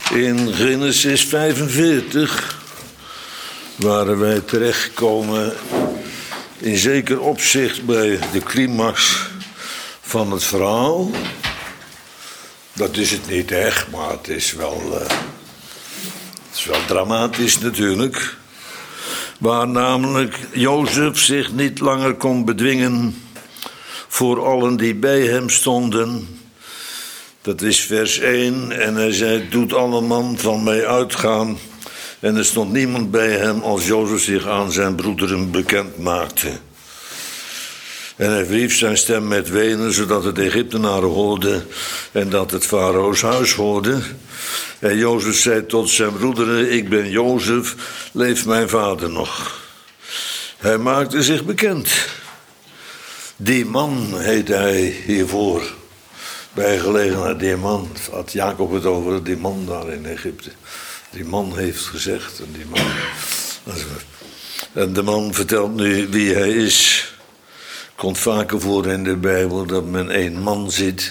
In Genesis 45 waren wij terechtgekomen in zeker opzicht bij de climax van het verhaal. Dat is het niet echt, maar het is wel dramatisch natuurlijk. Waar namelijk Jozef zich niet langer kon bedwingen voor allen die bij hem stonden. Dat is vers 1 en hij zei, doet alle man van mij uitgaan. En er stond niemand bij hem als Jozef zich aan zijn broederen bekend maakte. En hij verhief zijn stem met wenen, zodat het Egyptenaren hoorden en dat het Farao's huis hoorde. En Jozef zei tot zijn broederen, ik ben Jozef, leeft mijn vader nog? Hij maakte zich bekend. Die man heet hij hiervoor. Bij gelegenheid, die man, had Jacob het over, die man daar in Egypte. Die man heeft gezegd, en de man vertelt nu wie hij is. Komt vaker voor in de Bijbel dat men één man ziet.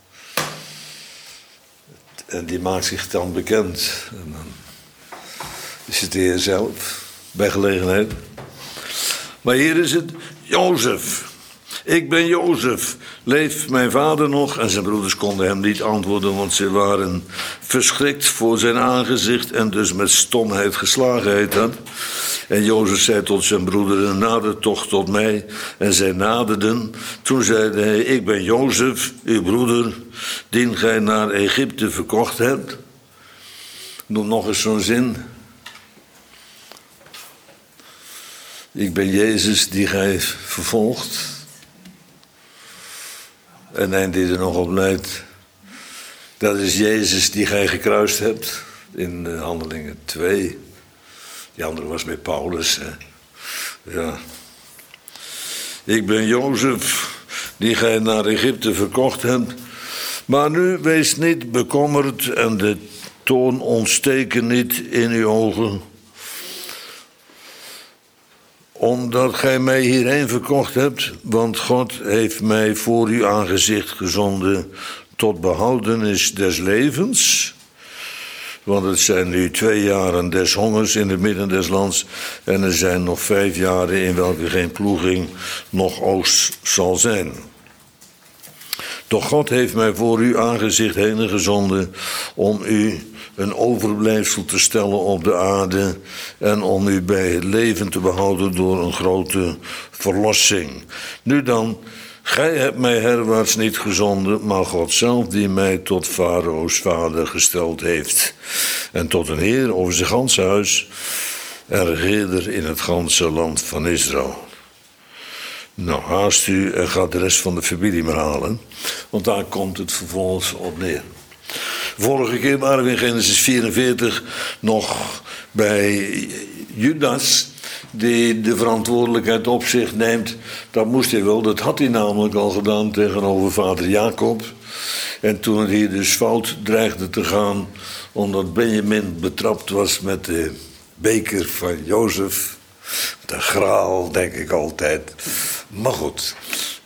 En die maakt zich dan bekend. En dan is het de Heer zelf, bij gelegenheid. Maar hier is het Jozef. Ik ben Jozef. Leeft mijn vader nog? En zijn broeders konden hem niet antwoorden, want ze waren verschrikt voor zijn aangezicht en dus met stomheid geslagen heet dat. En Jozef zei tot zijn broederen, nader toch tot mij. En zij naderden. Toen zeide hij, ik ben Jozef, uw broeder, die gij naar Egypte verkocht hebt. Noem nog eens zo'n zin. Ik ben Jezus die gij vervolgt. En eindigde er nog op leidt. Dat is Jezus die gij gekruist hebt. In Handelingen 2. Die andere was bij Paulus. Hè. Ja. Ik ben Jozef die gij naar Egypte verkocht hebt. Maar nu wees niet bekommerd en de toorn ontsteken niet in uw ogen. Omdat gij mij hierheen verkocht hebt, want God heeft mij voor uw aangezicht gezonden tot behoudenis des levens. Want het zijn nu 2 jaren des hongers in het midden des lands en er zijn nog 5 jaren in welke geen ploeging noch oogst zal zijn. Doch God heeft mij voor uw aangezicht heen gezonden om u een overblijfsel te stellen op de aarde en om u bij het leven te behouden door een grote verlossing. Nu dan, gij hebt mij herwaarts niet gezonden, maar God zelf die mij tot Farao's vader gesteld heeft en tot een heer over zijn ganse huis en regeerder in het ganse land van Israël. Nou, haast u en ga de rest van de familie maar halen, want daar komt het vervolgens op neer. Vorige keer waren we in Genesis 44 nog bij Judas, die de verantwoordelijkheid op zich neemt. Dat moest hij wel, dat had hij namelijk al gedaan tegenover vader Jacob. En toen het hier dus fout dreigde te gaan, omdat Benjamin betrapt was met de beker van Jozef. De graal, denk ik altijd. Maar goed,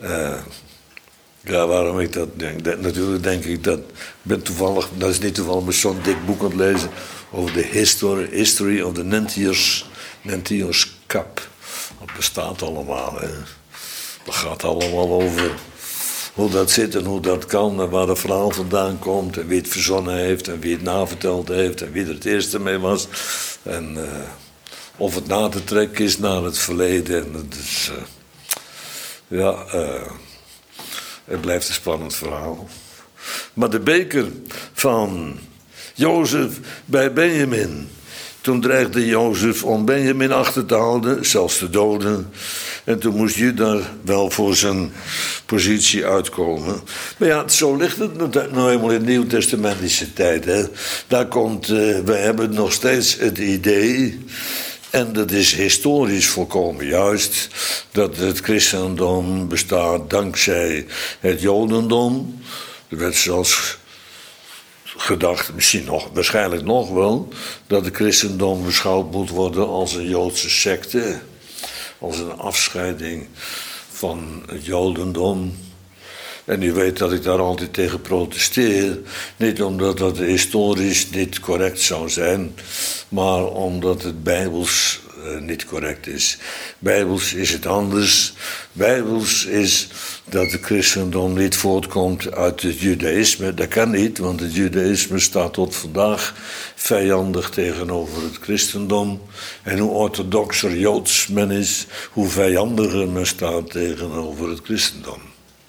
ja, waarom ik dat denk? Natuurlijk denk ik dat. Ik ben toevallig, dat is niet toevallig, maar zo'n dik boek aan het lezen over de history of the Nentius Cup. Dat bestaat allemaal. Hè. Dat gaat allemaal over hoe dat zit en hoe dat kan en waar het verhaal vandaan komt en wie het verzonnen heeft en wie het naverteld heeft en wie er het eerste mee was. En of het na te trekken is naar het verleden. En dat is, het blijft een spannend verhaal. Maar de beker van Jozef bij Benjamin. Toen dreigde Jozef om Benjamin achter te houden, zelfs te doden. En toen moest Juda wel voor zijn positie uitkomen. Maar ja, zo ligt het nou helemaal in de Nieuwtestamentische tijd. Hè. Daar komt, we hebben nog steeds het idee. En dat is historisch volkomen juist, dat het christendom bestaat dankzij het jodendom. Er werd zelfs gedacht, misschien nog, waarschijnlijk nog wel, dat het christendom beschouwd moet worden als een Joodse secte. Als een afscheiding van het jodendom. En u weet dat ik daar altijd tegen protesteer. Niet omdat dat historisch niet correct zou zijn, maar omdat het bijbels niet correct is. Bijbels is het anders. Bijbels is dat het christendom niet voortkomt uit het judaïsme. Dat kan niet, want het judaïsme staat tot vandaag vijandig tegenover het christendom. En hoe orthodoxer joods men is, hoe vijandiger men staat tegenover het christendom.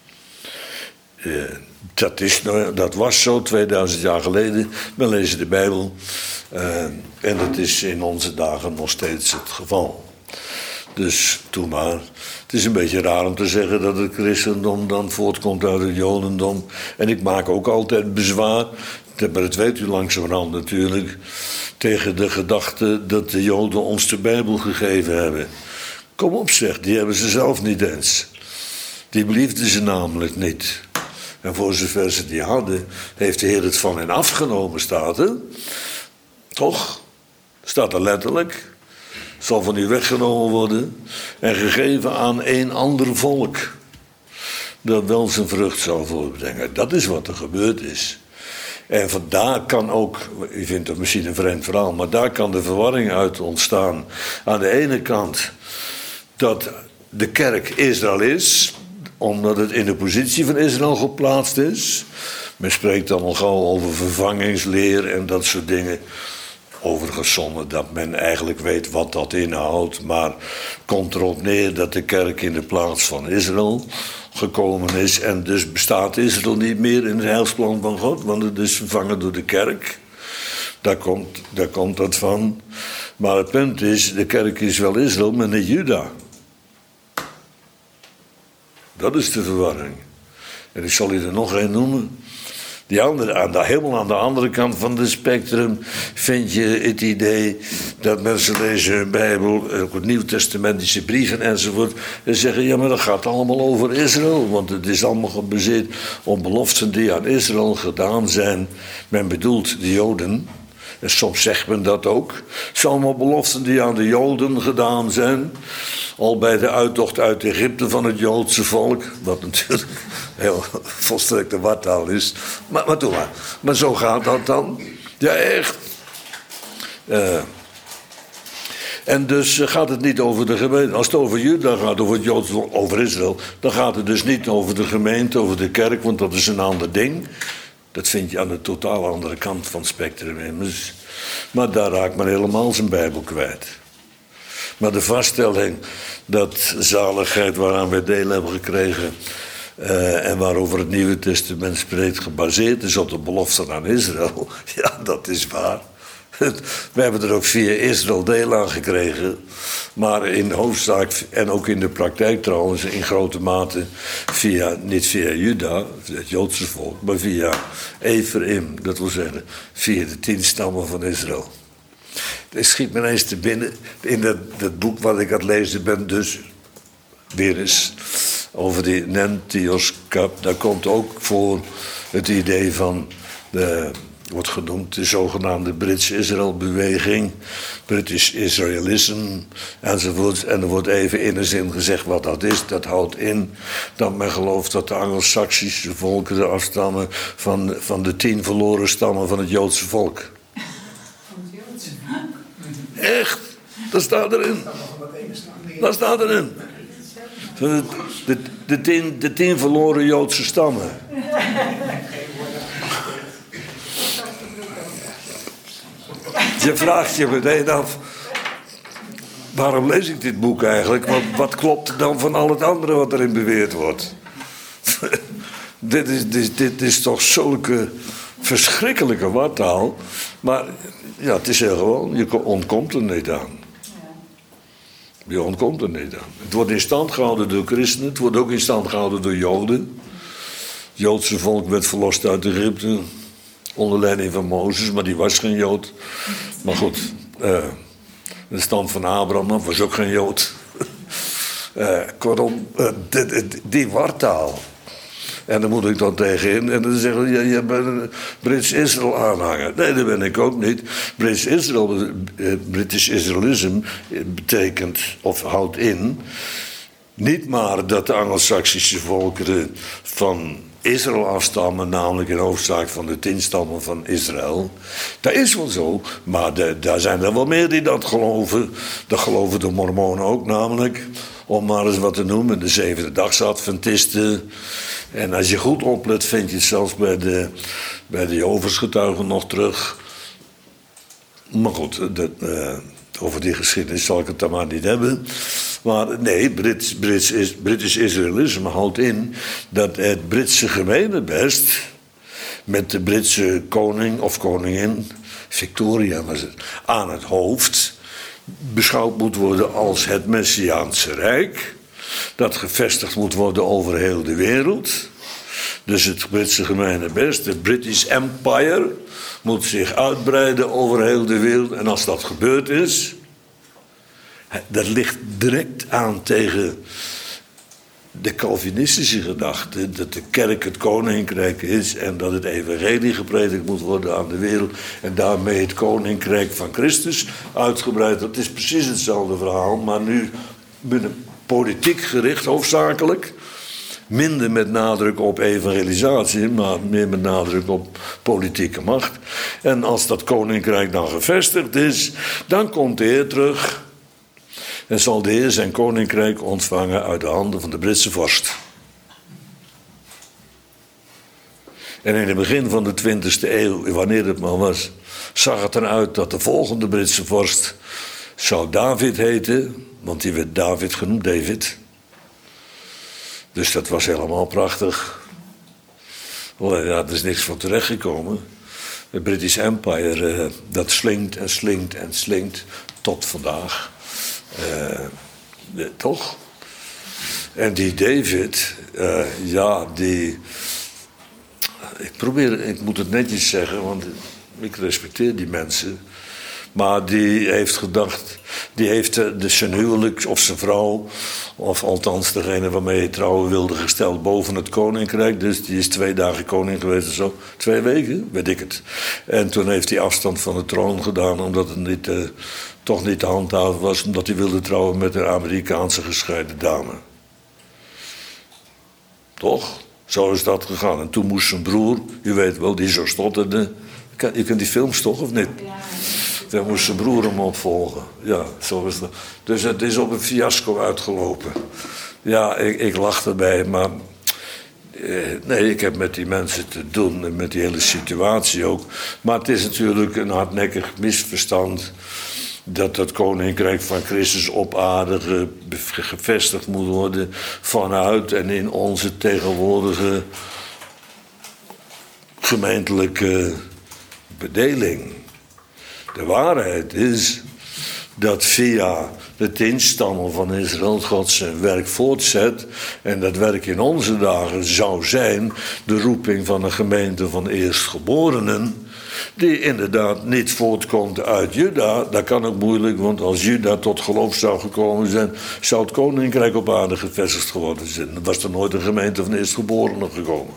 Dat was zo 2000 jaar geleden. We lezen de Bijbel. En dat is in onze dagen nog steeds het geval. Dus doe maar. Het is een beetje raar om te zeggen dat het christendom dan voortkomt uit het jodendom. En ik maak ook altijd bezwaar, maar dat weet u langzamerhand natuurlijk, tegen de gedachte dat de Joden ons de Bijbel gegeven hebben. Kom op zeg, die hebben ze zelf niet eens. Die beliefden ze namelijk niet. En voor zover ze die hadden, heeft de Heer het van hen afgenomen, staat er. Toch? Staat er letterlijk. Zal van u weggenomen worden en gegeven aan een ander volk, dat wel zijn vrucht zal voortbrengen. Dat is wat er gebeurd is. En vandaar kan ook, u vindt het misschien een vreemd verhaal, maar daar kan de verwarring uit ontstaan. Aan de ene kant dat de kerk Israël is, omdat het in de positie van Israël geplaatst is. Men spreekt dan al gauw over vervangingsleer en dat soort dingen. Overigens zonder dat men eigenlijk weet wat dat inhoudt. Maar komt erop neer dat de kerk in de plaats van Israël gekomen is. En dus bestaat Israël niet meer in het heilsplan van God. Want het is vervangen door de kerk. Daar komt dat van. Maar het punt is, de kerk is wel Israël, maar niet Juda. Dat is de verwarring. En ik zal u er nog één noemen. Helemaal aan de andere kant van het spectrum vind je het idee dat mensen lezen hun Bijbel, ook het Nieuwtestamentische brieven enzovoort, en zeggen, ja, maar dat gaat allemaal over Israël, want het is allemaal gebaseerd op beloften die aan Israël gedaan zijn. Men bedoelt de Joden, en soms zegt men dat ook. Het zijn allemaal beloften die aan de Joden gedaan zijn. Al bij de uittocht uit Egypte van het Joodse volk. Wat natuurlijk heel volstrekte wartaal is. Maar doe maar. Maar zo gaat dat dan. Ja, echt. En dus gaat het niet over de gemeente. Als het over Juda gaat, over het Joods, over Israël, dan gaat het dus niet over de gemeente, over de kerk, want dat is een ander ding. Dat vind je aan de totaal andere kant van het spectrum immers. Maar daar raakt men helemaal zijn Bijbel kwijt. Maar de vaststelling dat zaligheid waaraan wij deel hebben gekregen en waarover het Nieuwe Testament spreekt gebaseerd is op de belofte aan Israël, ja, dat is waar. We hebben er ook via Israël deel aan gekregen, maar in de hoofdzaak en ook in de praktijk trouwens in grote mate niet via Juda, het Joodse volk, maar via Ephraim, dat wil zeggen via de 10 stammen van Israël. Het schiet me ineens te binnen in dat boek wat ik aan het lezen ben, dus weer eens over die Nentios Cup. Daar komt ook voor het idee van wordt genoemd de zogenaamde Brits-Israël-beweging, British Israelism enzovoort. En er wordt even in een zin gezegd wat dat is. Dat houdt in dat men gelooft dat de Anglo-Saxische volkeren afstammen van de 10 verloren stammen van het Joodse volk. Echt, dat staat erin. Dat staat erin. De 10 verloren Joodse stammen. Je vraagt je meteen af, waarom lees ik dit boek eigenlijk? Wat klopt er dan van al het andere wat erin beweerd wordt? Dit is toch zulke verschrikkelijke wartaal. Maar ja, het is heel gewoon, je ontkomt er niet aan. Je ontkomt er niet aan. Het wordt in stand gehouden door christenen, het wordt ook in stand gehouden door Joden. Het Joodse volk werd verlost uit Egypte onder leiding van Mozes, maar die was geen Jood. Maar goed, de stand van Abraham was ook geen Jood. Kortom, die wartaal. En dan moet ik dan tegenin en dan zeggen ze, je bent een Brits-Israël aanhanger. Nee, dat ben ik ook niet. British Israelism betekent, of houdt in, niet maar dat de Anglo-Saxische volkeren van Israël afstammen, namelijk in hoofdzaak van de 10 stammen van Israël. Dat is wel zo, maar daar zijn er wel meer die dat geloven. Dat geloven de Mormonen ook, namelijk, om maar eens wat te noemen, de Zevendedagsadventisten. En als je goed oplet, vind je het zelfs bij de Jehovah's-getuigen nog terug. Maar goed, over die geschiedenis zal ik het dan maar niet hebben. Maar nee, Britisch Israëlisme houdt in dat het Britse gemeenebest met de Britse koning of koningin, Victoria was het, aan het hoofd, beschouwd moet worden als het Messiaanse Rijk, dat gevestigd moet worden over heel de wereld. Dus het Britse gemeenebest, de British Empire, moet zich uitbreiden over heel de wereld. En als dat gebeurd is, dat ligt direct aan tegen de Calvinistische gedachte dat de kerk het koninkrijk is en dat het evangelie gepredikt moet worden aan de wereld en daarmee het koninkrijk van Christus uitgebreid. Dat is precies hetzelfde verhaal, maar nu binnen politiek gericht hoofdzakelijk. Minder met nadruk op evangelisatie, maar meer met nadruk op politieke macht. En als dat koninkrijk dan gevestigd is, dan komt de Heer terug en zal de Heer zijn koninkrijk ontvangen uit de handen van de Britse vorst. En in het begin van de 20e eeuw, wanneer het maar was, zag het eruit dat de volgende Britse vorst zou David heten, want die werd David genoemd, David. Dus dat was helemaal prachtig. Ja, er is niks van terechtgekomen. Het British Empire, dat slinkt en slinkt en slinkt tot vandaag. Toch? En die David, ik moet het netjes zeggen, want ik respecteer die mensen. Maar die heeft gedacht, die heeft zijn huwelijk of zijn vrouw, of althans degene waarmee hij trouwen wilde, gesteld boven het koninkrijk. Dus die is 2 dagen koning geweest of zo. 2 weken, weet ik het. En toen heeft hij afstand van de troon gedaan, omdat het toch niet te handhaven was, omdat hij wilde trouwen met een Amerikaanse gescheiden dame. Toch? Zo is dat gegaan. En toen moest zijn broer, u weet wel, die zo stotterde. Je kent die films toch, of niet? Ja. Daar moest zijn broer hem opvolgen. Ja, zo is dat. Dus het is op een fiasco uitgelopen. Ja, ik lach erbij, maar nee, ik heb met die mensen te doen en met die hele situatie ook. Maar het is natuurlijk een hardnekkig misverstand dat het koninkrijk van Christus op aarde gevestigd moet worden vanuit en in onze tegenwoordige gemeentelijke bedeling. De waarheid is dat via de 10 stammen van Israël God zijn werk voortzet. En dat werk in onze dagen zou zijn de roeping van een gemeente van eerstgeborenen. Die inderdaad niet voortkomt uit Juda. Dat kan ook moeilijk, want als Juda tot geloof zou gekomen zijn, zou het koninkrijk op aarde gevestigd geworden zijn. Dan was er nooit een gemeente van eerstgeborenen gekomen.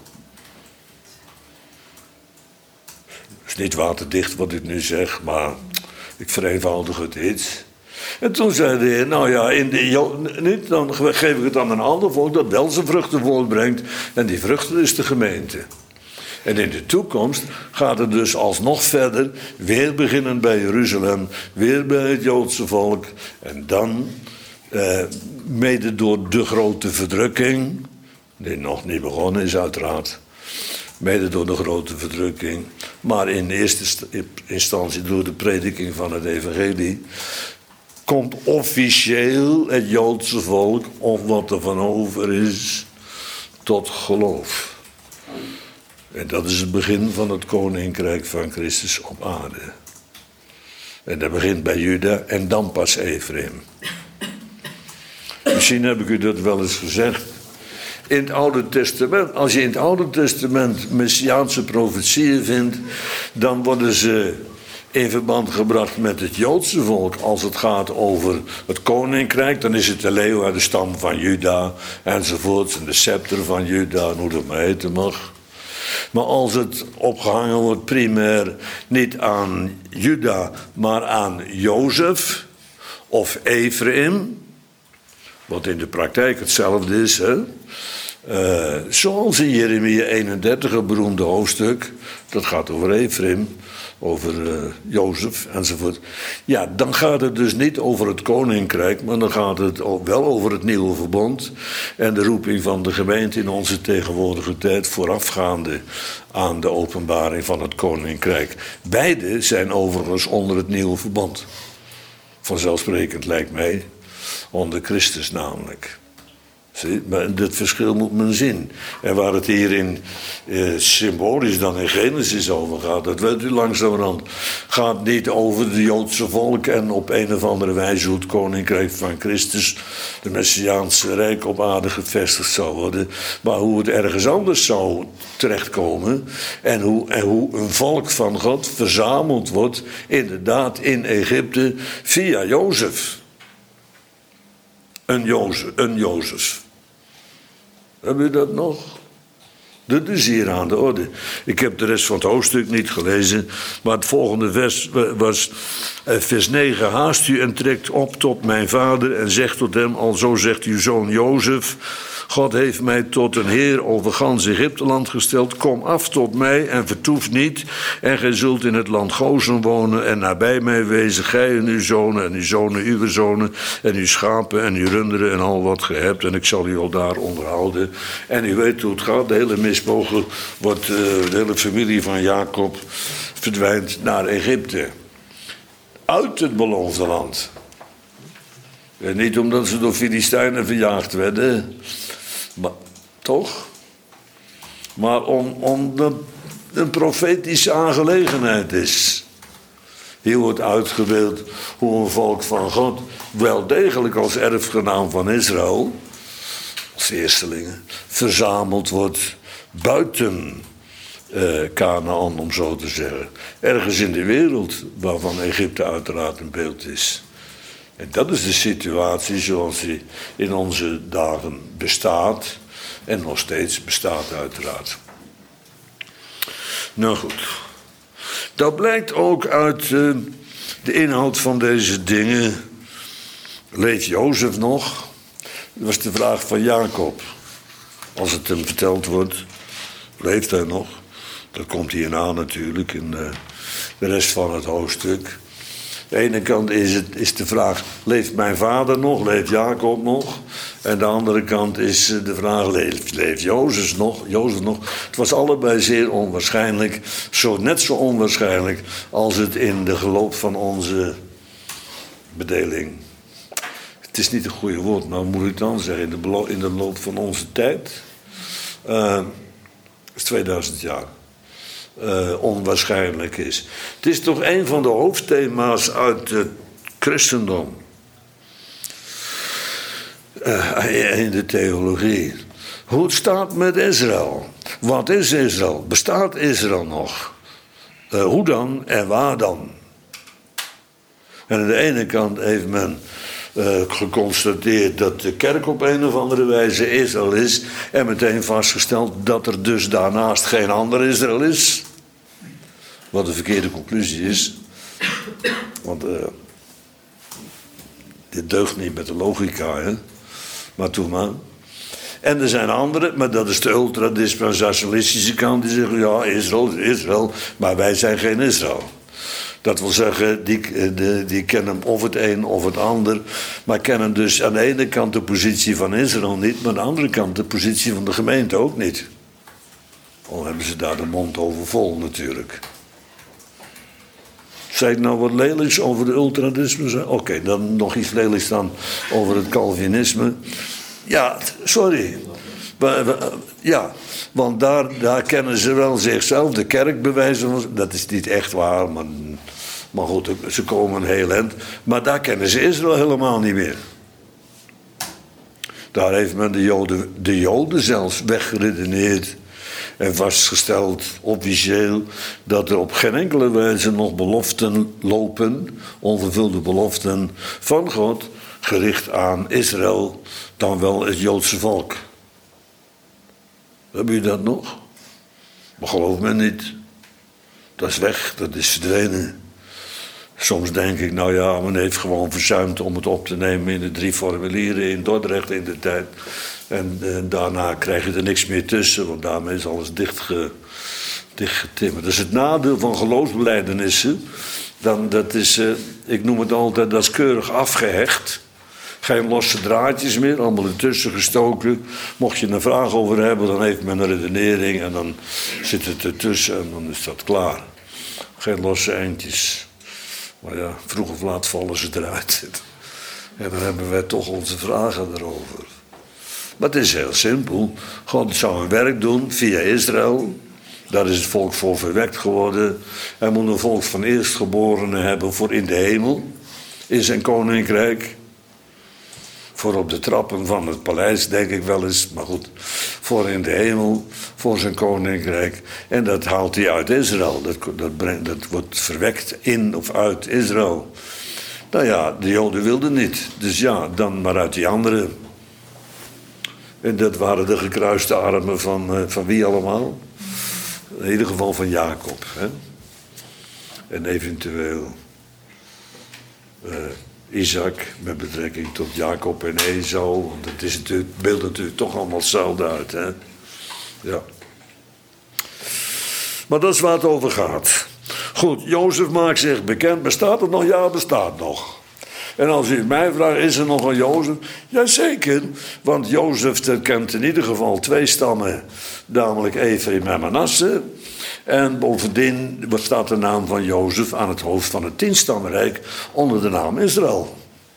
Het is niet waterdicht wat ik nu zeg, maar ik vereenvoudig het iets. En toen zei de Heer, nou ja, dan geef ik het aan een ander volk dat wel zijn vruchten voortbrengt. En die vruchten is de gemeente. En in de toekomst gaat het dus alsnog verder, weer beginnen bij Jeruzalem, weer bij het Joodse volk. En dan, mede door de grote verdrukking, die nog niet begonnen is uiteraard, mede door de grote verdrukking, maar in eerste instantie door de prediking van het evangelie, komt officieel het Joodse volk, of wat er van over is, tot geloof. En dat is het begin van het koninkrijk van Christus op aarde. En dat begint bij Juda en dan pas Ephraim. Misschien heb ik u dat wel eens gezegd. In het Oude Testament, als je in het Oude Testament messiaanse profetieën vindt, dan worden ze in verband gebracht met het Joodse volk. Als het gaat over het koninkrijk, dan is het de leeuw uit de stam van Juda enzovoort. En de scepter van Juda, hoe dat maar heten mag. Maar als het opgehangen wordt primair niet aan Juda, maar aan Jozef of Ephraim, wat in de praktijk hetzelfde is, hè? Zoals in Jeremia 31, een beroemde hoofdstuk. Dat gaat over Efraim, over Jozef enzovoort. Ja, dan gaat het dus niet over het koninkrijk, maar dan gaat het wel over het nieuwe verbond. En de roeping van de gemeente in onze tegenwoordige tijd, voorafgaande aan de openbaring van het koninkrijk. Beide zijn overigens onder het nieuwe verbond. Vanzelfsprekend lijkt mij, onder Christus namelijk. Zie, maar dit verschil moet men zien. En waar het hier in symbolisch dan in Genesis over gaat, dat weet u langzamerhand, gaat niet over de Joodse volk en op een of andere wijze hoe het koninkrijk van Christus, de Messiaanse Rijk op aarde gevestigd zou worden, maar hoe het ergens anders zou terechtkomen en hoe een volk van God verzameld wordt, inderdaad in Egypte, via Jozef. Een Jozef. Hebben u dat nog? Dat is hier aan de orde. Ik heb de rest van het hoofdstuk niet gelezen, maar het volgende vers was vers 9. Haast u en trekt op tot mijn vader en zegt tot hem, alzo zegt uw zoon Jozef, God heeft mij tot een heer over gans Egypteland gesteld. Kom af tot mij en vertoef niet. En gij zult in het land Gozen wonen en nabij mij wezen. Gij en uw zonen uw zonen en uw schapen en uw runderen en al wat ge hebt. En ik zal u al daar onderhouden. En u weet hoe het gaat. De hele mispogen wordt, de hele familie van Jacob verdwijnt naar Egypte. Uit het beloofde land. En niet omdat ze door Filistijnen verjaagd werden. Maar, toch? Maar omdat het een profetische aangelegenheid is. Hier wordt uitgebeeld hoe een volk van God wel degelijk als erfgenaam van Israël, als eerstelingen, verzameld wordt buiten Kanaan, om zo te zeggen. Ergens in de wereld, waarvan Egypte uiteraard een beeld is. En dat is de situatie zoals die in onze dagen bestaat. En nog steeds bestaat uiteraard. Nou goed. Dat blijkt ook uit de inhoud van deze dingen. Leeft Jozef nog? Dat was de vraag van Jacob. Als het hem verteld wordt, leeft hij nog? Dat komt hierna natuurlijk in de rest van het hoofdstuk. Aan de ene kant is de vraag, leeft mijn vader nog, leeft Jacob nog? En de andere kant is de vraag, leeft Jozef nog? Het was allebei zeer onwaarschijnlijk, net zo onwaarschijnlijk als het in de geloop van onze bedeling. Het is niet een goede woord, maar hoe moet ik dan zeggen? In de loop van onze tijd. Het is 2000 jaar. Onwaarschijnlijk is. Het is toch een van de hoofdthema's uit het christendom. In de theologie. Hoe het staat met Israël. Wat is Israël? Bestaat Israël nog? Hoe dan en waar dan? En aan de ene kant heeft men geconstateerd dat de kerk op een of andere wijze Israël is. En meteen vastgesteld dat er dus daarnaast geen ander Israël is. Wat de verkeerde conclusie is. Want dit deugt niet met de logica, hè. Maar toe maar. En er zijn anderen, maar dat is de ultradispensationalistische kant, die zeggen, ja, Israël, maar wij zijn geen Israël. Dat wil zeggen, die kennen of het een of het ander, maar kennen dus aan de ene kant de positie van Israël niet, maar aan de andere kant de positie van de gemeente ook niet. Al hebben ze daar de mond over vol natuurlijk. Zei ik nou wat lelijks over de ultradispensatie? Oké, dan nog iets lelijks dan over het Calvinisme. Ja, sorry. Ja, want daar kennen ze wel zichzelf, de kerk bewijzen. Dat is niet echt waar, maar goed, ze komen heel eind. Maar daar kennen ze Israël helemaal niet meer. Daar heeft men de Joden zelfs weggeredeneerd. En vastgesteld, officieel, dat er op geen enkele wijze nog beloften lopen, onvervulde beloften van God, gericht aan Israël, dan wel het Joodse volk. Heb je dat nog? Maar geloof me niet. Dat is weg, dat is verdwenen. Soms denk ik, nou ja, men heeft gewoon verzuimd om het op te nemen in de 3 formulieren in Dordrecht in de tijd. En daarna krijg je er niks meer tussen, want daarmee is alles dichtgetimmerd. Dat is het nadeel van geloofsbelijdenissen. Ik noem het altijd, dat is keurig afgehecht. Geen losse draadjes meer, allemaal ertussen gestoken. Mocht je een vraag over hebben, dan heeft men een redenering en dan zit het ertussen en dan is dat klaar. Geen losse eindjes. Maar ja, vroeg of laat vallen ze eruit. En dan hebben wij toch onze vragen erover. Maar het is heel simpel. God zou een werk doen via Israël. Daar is het volk voor verwekt geworden. Hij moet een volk van eerstgeborenen hebben voor in de hemel. In zijn koninkrijk. Voor op de trappen van het paleis, denk ik wel eens. Maar goed, voor in de hemel, voor zijn koninkrijk. En dat haalt hij uit Israël. Dat wordt verwekt in of uit Israël. Nou ja, de Joden wilden niet. Dus ja, dan maar uit die anderen. En dat waren de gekruiste armen van wie allemaal? In ieder geval van Jacob. Hè? En eventueel Isaac met betrekking tot Jacob en Esau. Want het beeldt natuurlijk toch allemaal hetzelfde uit. Hè? Ja. Maar dat is waar het over gaat. Goed, Jozef maakt zich bekend. Bestaat het nog? Ja, het bestaat nog. En als u mij vraagt, is er nog een Jozef? Jazeker, want Jozef kent in ieder geval 2 stammen, namelijk Ephraim en Manasse. En bovendien staat de naam van Jozef aan het hoofd van het 10-stammenrijk onder de naam Israël.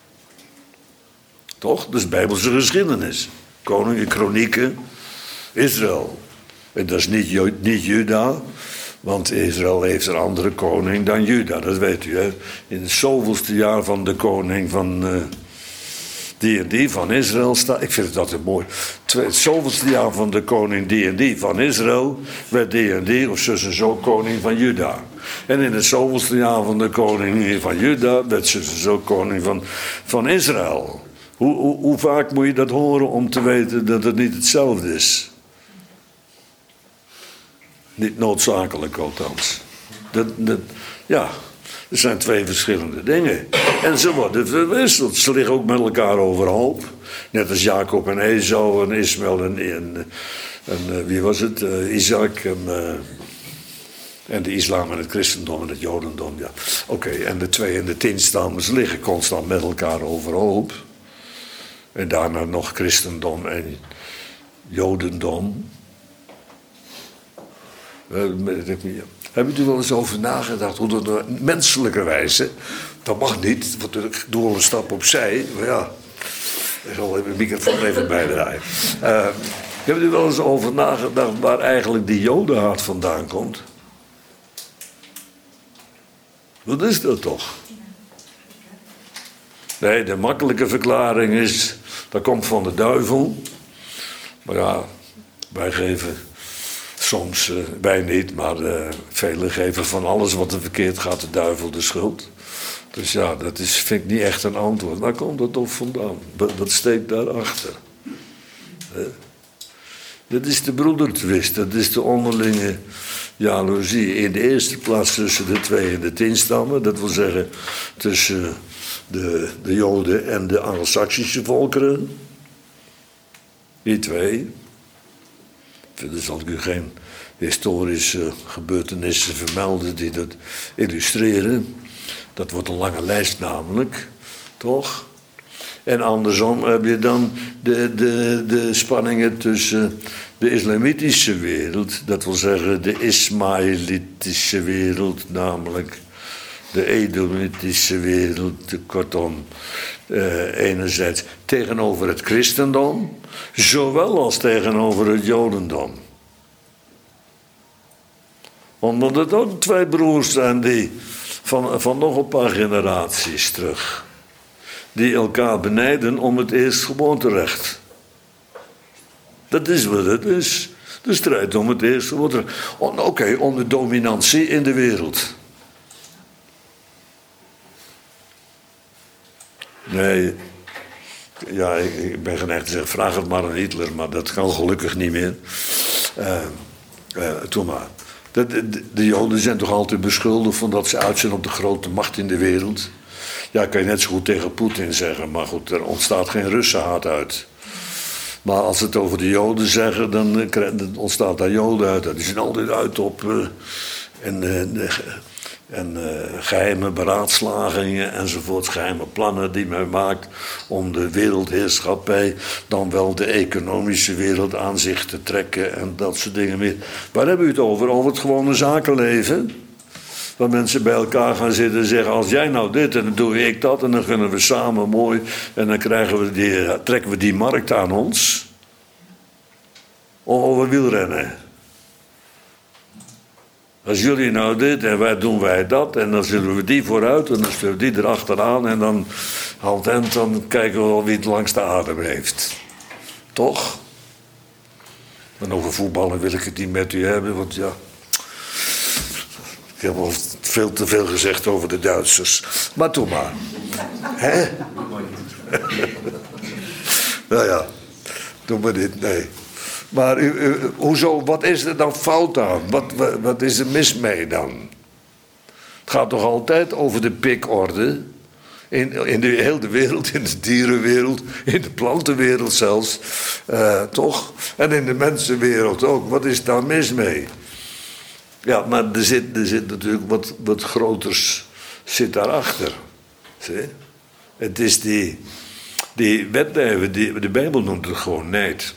Toch? Dus Bijbelse geschiedenis. Koningen, kronieken, Israël. En dat is niet Juda. Want Israël heeft een andere koning dan Juda, dat weet u. Hè? In het zoveelste jaar van de koning van die en die van Israël staat. Ik vind het altijd mooi. Het zoveelste jaar van de koning die en die van Israël werd die en die of zus en zo koning van Juda. En in het zoveelste jaar van de koning van Juda werd zus en zo koning van Israël. Hoe vaak moet je dat horen om te weten dat het niet hetzelfde is? Niet noodzakelijk althans. Ja, er zijn 2 verschillende dingen. En ze worden verwisseld. Ze liggen ook met elkaar overhoop. Net als Jacob en Esau en Ismaël en wie was het? Isaac en de islam en het christendom en het jodendom. Ja. Oké, en de 2 en de 10 stammen liggen constant met elkaar overhoop. En daarna nog christendom en jodendom. Hebben u wel eens over nagedacht hoe dat menselijkerwijze, dat mag niet, want ik doe al een stap opzij, maar ja, ik zal even de microfoon even bijdraaien. Hebben u wel eens over nagedacht waar eigenlijk die jodenhaat vandaan komt? Wat is dat toch? Nee, de makkelijke verklaring is, dat komt van de duivel. Maar ja, wij geven... Soms, wij niet, maar velen geven van alles wat er verkeerd gaat de duivel de schuld. Dus ja, dat vind ik niet echt een antwoord. Waar komt dat op vandaan? Wat steekt daarachter? Dat is de broedertwist, dat is de onderlinge jaloezie. In de eerste plaats tussen de 2 en de 10 stammen. Dat wil zeggen tussen de Joden en de Anglo-Saxische volkeren. Die 2. Verder zal ik u geen historische gebeurtenissen vermelden die dat illustreren. Dat wordt een lange lijst namelijk, toch? En andersom heb je dan de spanningen tussen de islamitische wereld, dat wil zeggen de Ismaëlitische wereld, namelijk de Edomitische wereld, kortom, enerzijds tegenover het christendom, zowel als tegenover het jodendom. Omdat het ook 2 broers zijn die van nog een paar generaties terug, die elkaar benijden om het eerstgeboorterecht. Dat is wat het is. De strijd om het eerstgeboorterecht. Oké, om de dominantie in de wereld. Nee, ja, ik ben geneigd te zeggen, vraag het maar aan Hitler, maar dat kan gelukkig niet meer. Doe maar. De Joden zijn toch altijd beschuldigd van dat ze uit zijn op de grote macht in de wereld. Ja, kan je net zo goed tegen Poetin zeggen, maar goed, er ontstaat geen Russenhaat uit. Maar als ze het over de Joden zeggen, dan ontstaat daar Joden uit. Die zijn altijd uit op geheime beraadslagingen enzovoort. Geheime plannen die men maakt om de wereldheerschappij, dan wel de economische wereld aan zich te trekken en dat soort dingen meer. Waar hebben u het over? Over het gewone zakenleven? Waar mensen bij elkaar gaan zitten en zeggen, als jij nou dit en dan doe ik dat en dan kunnen we samen mooi en dan trekken we die markt aan ons. Of over wielrennen. Als jullie nou dit en doen wij dat en dan zullen we die vooruit en dan zullen we die erachteraan en dan dan kijken we wel wie het langste adem heeft. Toch? En over voetballen wil ik het niet met u hebben, want ja, ik heb al veel te veel gezegd over de Duitsers. Maar doe maar. Hè? Nou ja, doe maar dit, nee. Maar hoezo, wat is er dan fout aan? Wat is er mis mee dan? Het gaat toch altijd over de pikorde? In de hele wereld, in de dierenwereld, in de plantenwereld zelfs. Toch? En in de mensenwereld ook. Wat is daar mis mee? Ja, maar er zit natuurlijk wat groters zit daarachter. Zie? Het is die wedijver, de Bijbel noemt het gewoon nijd.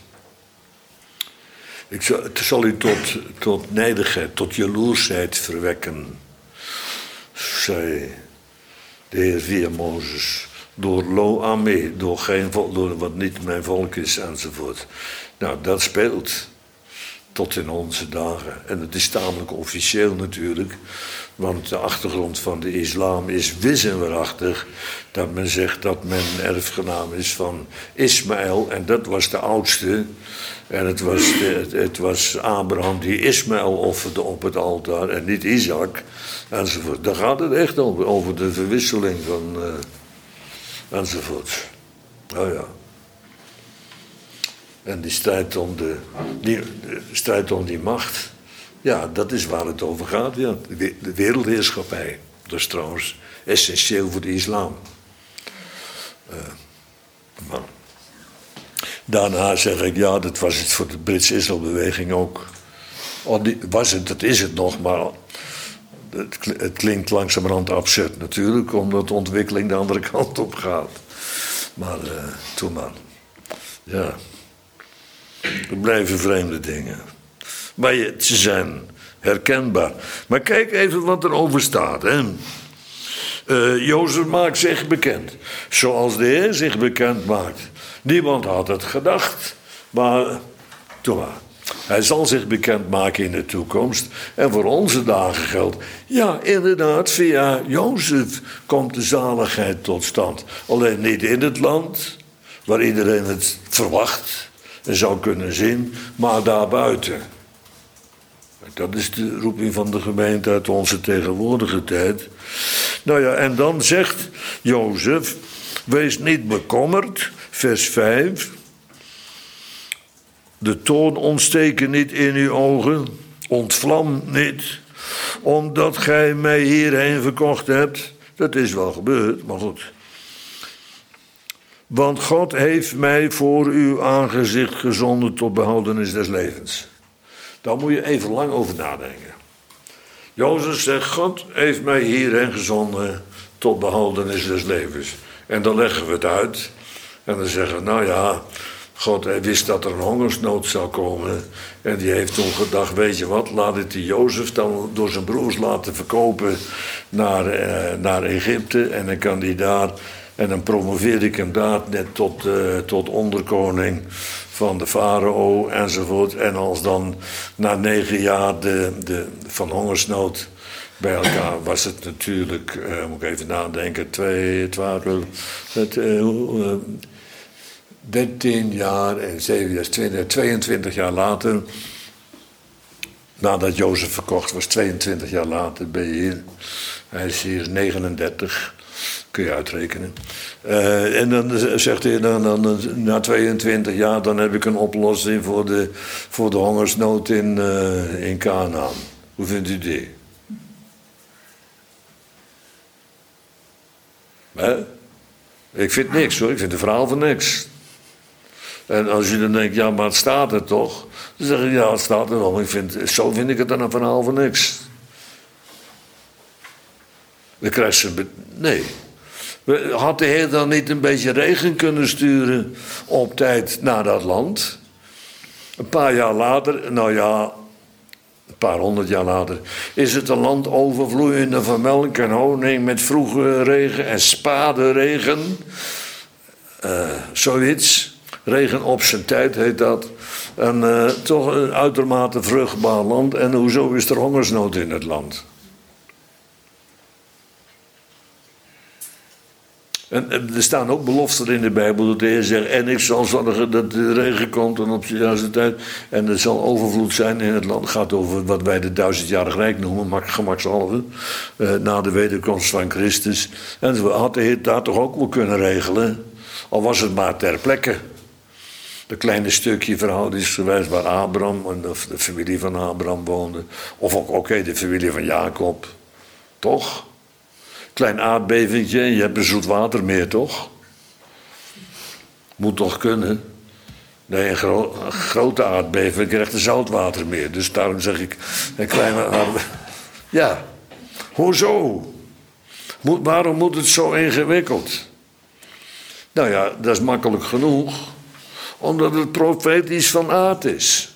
Het zal u tot nijdigheid, tot jaloersheid verwekken, zei de Heer via Mozes. Door lo amé, door wat niet mijn volk is, enzovoort. Nou, dat speelt tot in onze dagen. En het is tamelijk officieel natuurlijk, want de achtergrond van de islam is wis en waarachtig dat men zegt dat men een erfgenaam is van Ismaël, en dat was de oudste. En het was Abraham die Ismaël offerde op het altaar en niet Isaac, enzovoort. Daar gaat het echt over de verwisseling van enzovoort. Oh ja. En die strijd om die macht, ja, dat is waar het over gaat. Ja. De wereldheerschappij, dat is trouwens essentieel voor de islam. Maar daarna zeg ik, ja, dat was het voor de Britse Israëlbeweging ook. Dat is het nog, maar het klinkt langzamerhand absurd natuurlijk, omdat de ontwikkeling de andere kant op gaat. Maar toen maar. Ja. Er blijven vreemde dingen. Maar ze zijn herkenbaar. Maar kijk even wat erover staat. Hè. Jozef maakt zich bekend. Zoals de Heer zich bekend maakt. Niemand had het gedacht. Maar doe maar. Hij zal zich bekendmaken in de toekomst. En voor onze dagen geldt. Ja, inderdaad, via Jozef komt de zaligheid tot stand. Alleen niet in het land, waar iedereen het verwacht en zou kunnen zien, maar daarbuiten. Dat is de roeping van de gemeente uit onze tegenwoordige tijd. Nou ja, en dan zegt Jozef, wees niet bekommerd, vers 5. De toorn ontsteken niet in uw ogen, ontvlam niet, omdat gij mij hierheen verkocht hebt. Dat is wel gebeurd, maar goed. Want God heeft mij voor uw aangezicht gezonden tot behoudenis des levens. Daar moet je even lang over nadenken. Jozef zegt, God heeft mij hierheen gezonden tot behoudenis des levens. En dan leggen we het uit. En dan zeggen we, nou ja, God wist dat er een hongersnood zou komen. En die heeft toen gedacht, weet je wat, laat het die Jozef dan door zijn broers laten verkopen naar Egypte. En dan kan die daar, en dan promoveer ik hem daar net tot onderkoning van de farao enzovoort. En als dan na 9 jaar van hongersnood bij elkaar was het natuurlijk, moet ik even nadenken, 13 jaar en 7 jaar, 22 jaar later, nadat Jozef verkocht was, 22 jaar later ben je hier. Hij is hier 39, kun je uitrekenen. En dan zegt hij, na 22 jaar, dan heb ik een oplossing voor de hongersnood in Kanaan. Hoe vindt u die? Ik vind niks hoor, ik vind het verhaal van niks. En als je dan denkt, ja, maar het staat er toch? Dan zeg ik, ja, het staat er wel. Zo vind ik het dan een verhaal van niks. We krijgen nee. Had de Heer dan niet een beetje regen kunnen sturen op tijd naar dat land? Een paar jaar later, nou ja, een paar 100 jaar later, is het een land overvloeiende van melk en honing met vroege regen en spaderegen. Zoiets. Regen op zijn tijd heet dat. En toch een uitermate vruchtbaar land. En hoezo is er hongersnood in het land? En er staan ook beloften in de Bijbel dat de Heer zegt, en ik zal zorgen dat de regen komt en op de juiste tijd. En er zal overvloed zijn in het land. Het gaat over wat wij de 1000-jarig rijk noemen, gemakshalve. Na de wederkomst van Christus. En zo had de Heer daar toch ook wel kunnen regelen. Al was het maar ter plekke. Dat kleine stukje verhoudingsgewijs waar Abraham, of de familie van Abraham woonde. Of ook oké, de familie van Jacob. Toch? Klein aardbevingje en je hebt een zoetwatermeer, toch? Moet toch kunnen? Nee, een grote aardbeving krijgt een zoutwatermeer. Dus daarom zeg ik, een kleine aardbeving. Ja, hoezo? Waarom moet het zo ingewikkeld? Nou ja, dat is makkelijk genoeg. Omdat het profetisch van aard is.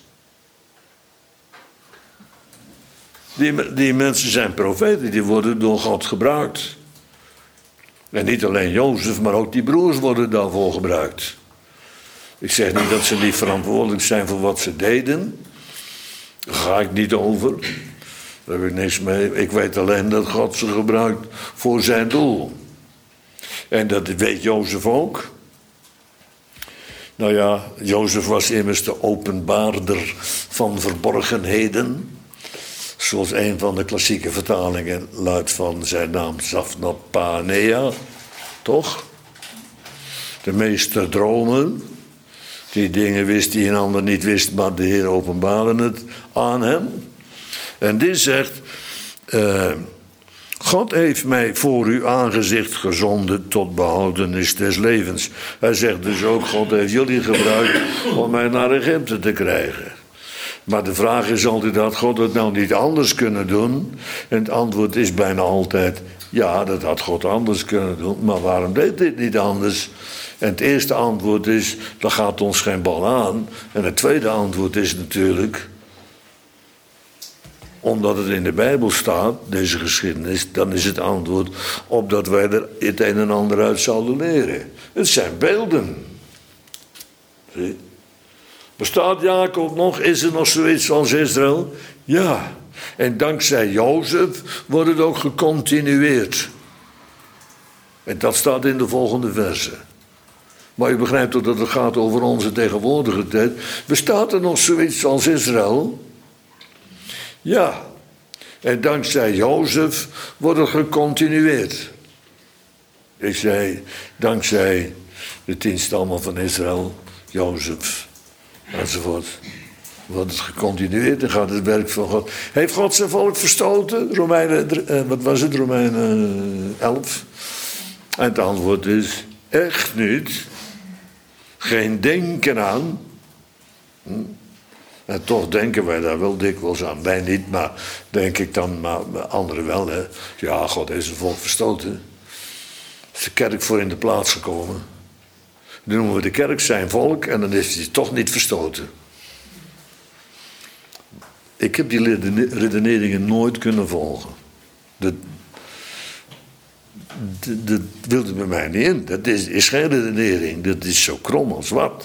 Die mensen zijn profeten, die worden door God gebruikt. En niet alleen Jozef, maar ook die broers worden daarvoor gebruikt. Ik zeg niet dat ze niet verantwoordelijk zijn voor wat ze deden. Daar ga ik niet over. Daar heb ik niks mee. Ik weet alleen dat God ze gebruikt voor zijn doel. En dat weet Jozef ook. Nou ja, Jozef was immers de openbaarder van verborgenheden. Zoals een van de klassieke vertalingen luidt van zijn naam Zaphnapanea. Toch? De meester dromen. Die dingen wist die een ander niet wist, maar de Heer openbaarde het aan hem. En dit zegt, God heeft mij voor uw aangezicht gezonden tot behoudenis des levens. Hij zegt dus ook, God heeft jullie gebruikt om mij naar Egypte te krijgen. Maar de vraag is altijd, had God het nou niet anders kunnen doen? En het antwoord is bijna altijd, ja, dat had God anders kunnen doen. Maar waarom deed dit niet anders? En het eerste antwoord is, dat gaat ons geen bal aan. En het tweede antwoord is natuurlijk, omdat het in de Bijbel staat, deze geschiedenis, dan is het antwoord opdat wij er het een en ander uit zouden leren. Het zijn beelden. Zie? Bestaat Jacob nog? Is er nog zoiets als Israël? Ja. En dankzij Jozef wordt het ook gecontinueerd. En dat staat in de volgende verse. Maar u begrijpt toch dat het gaat over onze tegenwoordige tijd. Bestaat er nog zoiets als Israël? Ja. En dankzij Jozef wordt het gecontinueerd. Ik zei, dankzij de 10 stammen van Israël, Jozef, enzovoort. Wordt het gecontinueerd en gaat het werk van God. Heeft God zijn volk verstoten? Romeinen 11. En het antwoord is, echt niet. Geen denken aan. En toch denken wij daar wel dikwijls aan. Wij niet, maar denk ik dan, maar anderen wel. Hè. Ja, God heeft zijn volk verstoten. Is de kerk voor in de plaats gekomen. Dan noemen we de kerk zijn volk en dan is hij toch niet verstoten. Ik heb die redeneringen nooit kunnen volgen. Dat wilde bij mij niet in. Dat is geen redenering. Dat is zo krom als wat.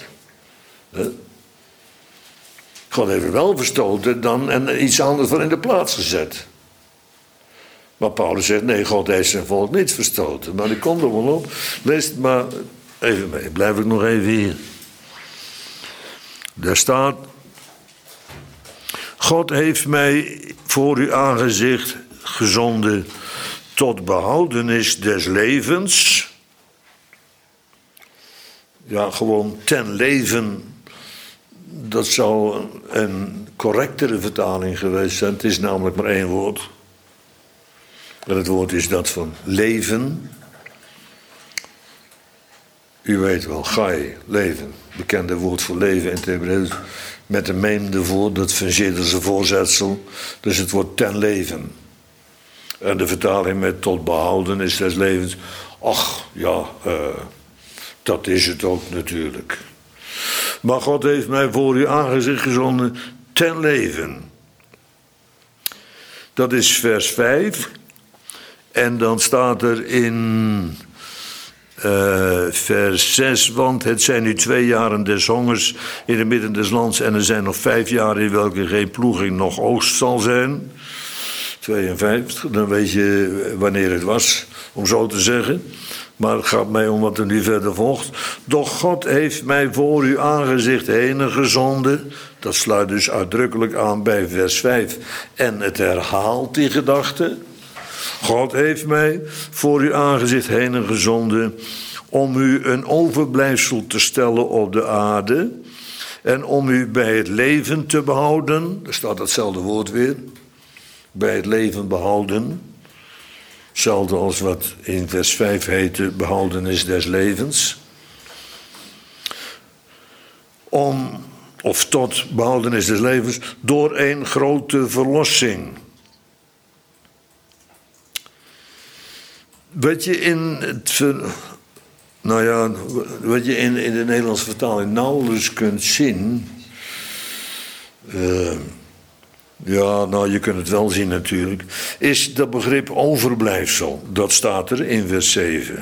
God heeft er wel verstoten dan en iets anders voor in de plaats gezet. Maar Paulus zegt, nee, God heeft zijn volk niet verstoten. Maar die komt er wel op. Lees het maar even mee. Blijf ik nog even hier. Daar staat, God heeft mij voor uw aangezicht gezonden tot behoudenis des levens. Ja, gewoon ten leven. Dat zou een correctere vertaling geweest zijn. Het is namelijk maar 1 woord. En het woord is dat van leven. U weet wel, gai, leven. Bekende woord voor leven in het Hebreeuws. Met een mem ervoor, dat fungeert als een voorzetsel. Dus het wordt ten leven. En de vertaling met tot behouden is des levens. Ach, ja, dat is het ook natuurlijk. Maar God heeft mij voor uw aangezicht gezonden ten leven. Dat is vers 5. En dan staat er in vers 6. Want het zijn nu 2 jaren des hongers in het midden des lands. En er zijn nog 5 jaar in welke geen ploeging nog oogst zal zijn. 52, dan weet je wanneer het was, om zo te zeggen. Maar het gaat mij om wat er nu verder volgt. Doch God heeft mij voor uw aangezicht heen gezonden. Dat sluit dus uitdrukkelijk aan bij vers 5. En het herhaalt die gedachte. God heeft mij voor uw aangezicht heen gezonden om u een overblijfsel te stellen op de aarde. En om u bij het leven te behouden. Er staat hetzelfde woord weer. Bij het leven behouden. Hetzelfde als wat in vers 5 heette, behoudenis des levens. Of tot behoudenis des levens, door een grote verlossing. Wat je in in de Nederlandse vertaling nauwelijks kunt zien. Je kunt het wel zien natuurlijk. Is dat begrip overblijfsel. Dat staat er in vers 7.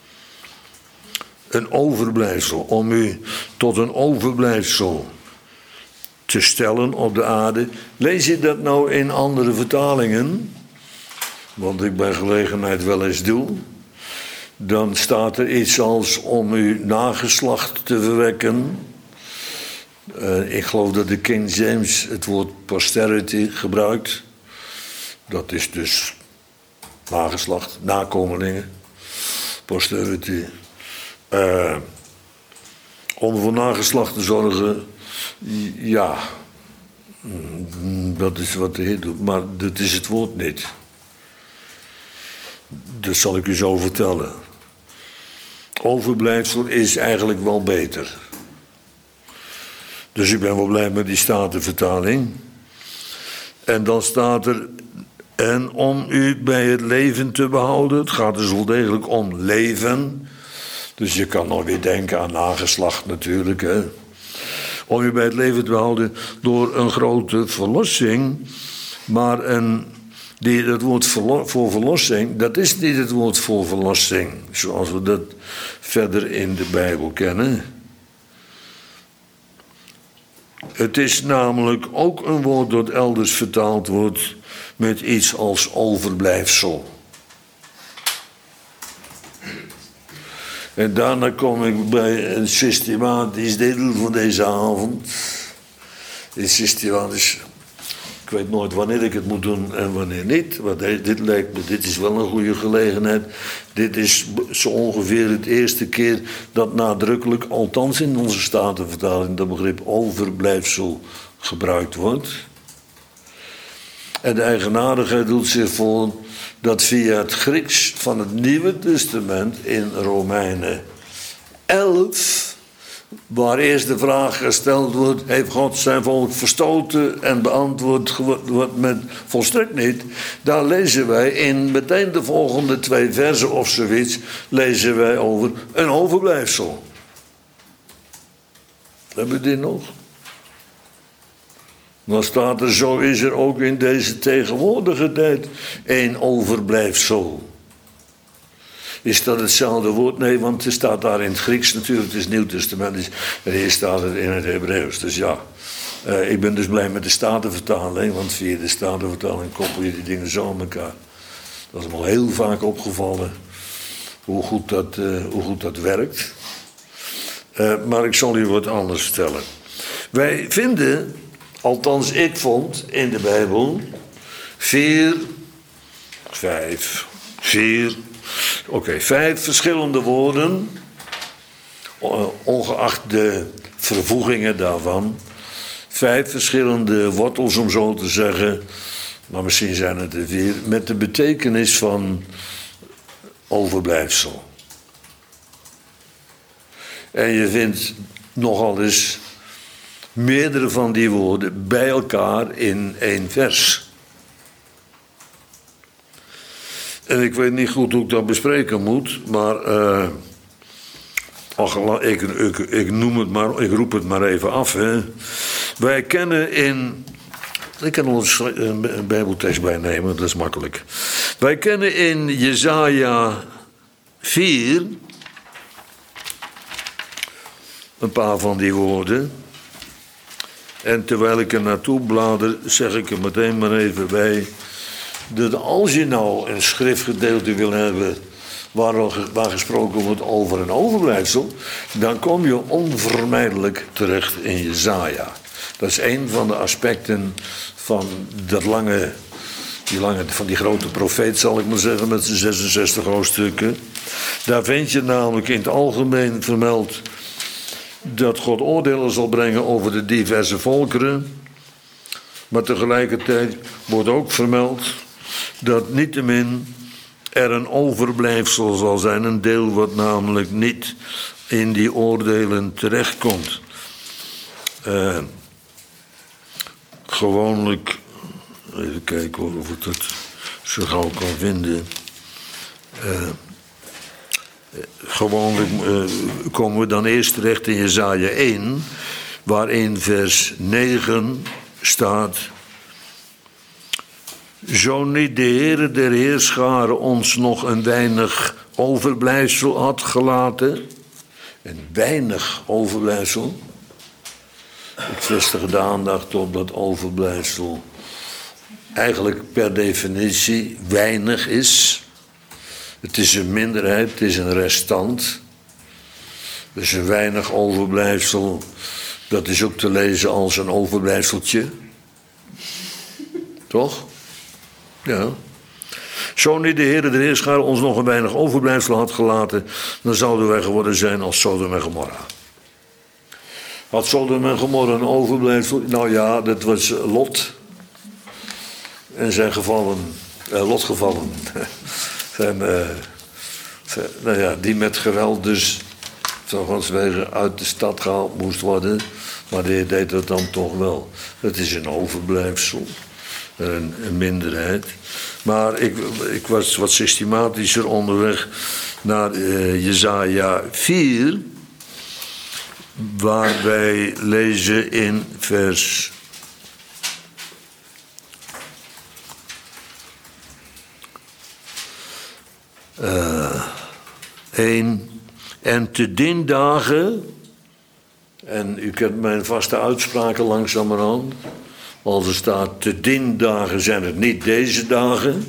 Een overblijfsel. Om u tot een overblijfsel te stellen op de aarde. Lees je dat nou in andere vertalingen? Want ik bij gelegenheid wel eens doe. Dan staat er iets als om uw nageslacht te verwekken. Ik geloof dat de King James het woord posterity gebruikt. Dat is dus nageslacht, nakomelingen. Posterity. Om voor nageslacht te zorgen. Ja. Dat is wat de Heer doet. Maar dat is het woord niet. Dat zal ik u zo vertellen. Overblijfsel is eigenlijk wel beter. Dus ik ben wel blij met die Statenvertaling. En dan staat er. En om u bij het leven te behouden. Het gaat dus wel degelijk om leven. Dus je kan nog weer denken aan nageslacht natuurlijk. Hè. Om u bij het leven te behouden door een grote verlossing. Maar het woord voor verlossing, dat is niet het woord voor verlossing. Zoals we dat verder in de Bijbel kennen. Het is namelijk ook een woord dat elders vertaald wordt met iets als overblijfsel. En daarna kom ik bij een systematisch deel van deze avond. Een systematisch. Ik weet nooit wanneer ik het moet doen en wanneer niet. Maar dit is wel een goede gelegenheid. Dit is zo ongeveer het eerste keer dat nadrukkelijk, althans in onze Statenvertaling, dat begrip overblijfsel gebruikt wordt. En de eigenaardigheid doet zich voor dat via het Grieks van het Nieuwe Testament in Romeinen 11... waar eerst de vraag gesteld wordt, heeft God zijn volk verstoten en beantwoord wordt met volstrekt niet. Daar lezen wij in meteen de volgende 2 versen of zoiets, lezen wij over een overblijfsel. Hebben we dit nog? Dan staat er, zo is er ook in deze tegenwoordige tijd een overblijfsel. Is dat hetzelfde woord? Nee, want het staat daar in het Grieks natuurlijk. Het is Nieuw Testament. En hier staat het in het Hebreeuws. Dus ja, ik ben dus blij met de Statenvertaling. Want via de Statenvertaling koppel je die dingen zo aan elkaar. Dat is me al heel vaak opgevallen. Hoe goed dat werkt. Maar ik zal u wat anders vertellen. Wij vinden, althans ik vond in de Bijbel, 5 verschillende woorden, ongeacht de vervoegingen daarvan. 5 verschillende wortels, om zo te zeggen, maar misschien zijn het er 4, met de betekenis van overblijfsel. En je vindt nogal eens meerdere van die woorden bij elkaar in één vers. En ik weet niet goed hoe ik dat bespreken moet, maar ik noem het maar, ik roep het maar even af. Hè. Wij kennen ik kan er een bijbeltekst bij nemen, dat is makkelijk. Wij kennen in Jesaja 4 een paar van die woorden. En terwijl ik er naartoe blader, zeg ik er meteen maar even bij dat als je nou een schriftgedeelte wil hebben waar gesproken wordt over een overblijfsel, dan kom je onvermijdelijk terecht in Jesaja. Dat is een van de aspecten van die grote profeet, zal ik maar zeggen, met zijn 66 hoofdstukken. Daar vind je namelijk in het algemeen vermeld dat God oordelen zal brengen over de diverse volkeren. Maar tegelijkertijd wordt ook vermeld dat niettemin er een overblijfsel zal zijn. Een deel wat namelijk niet in die oordelen terechtkomt. Gewoonlijk, even kijken of ik dat zo gauw kan vinden. Gewoonlijk komen we dan eerst terecht in Jesaja 1, waarin vers 9 staat: zo niet de Heere der Heerscharen ons nog een weinig overblijfsel had gelaten. Een weinig overblijfsel. Ik vestig de aandacht op dat overblijfsel eigenlijk per definitie weinig is. Het is een minderheid, het is een restant. Dus een weinig overblijfsel, dat is ook te lezen als een overblijfseltje. Toch? Ja. Zo niet de Heere der Heerscharen ons nog een weinig overblijfsel had gelaten, dan zouden wij geworden zijn als Sodom en Gomorra. Had Sodom en Gomorra een overblijfsel? Nou ja, dat was Lot. En zijn lotgevallen. Die met geweld dus wegen uit de stad gehaald moest worden. Maar die deed dat dan toch wel. Het is een overblijfsel. Een minderheid. Maar ik was wat systematischer onderweg naar Jesaja 4. Waar wij lezen in vers 1. En te dien dagen, en u kent mijn vaste uitspraken langzamerhand, als er staat te dien dagen zijn het niet deze dagen.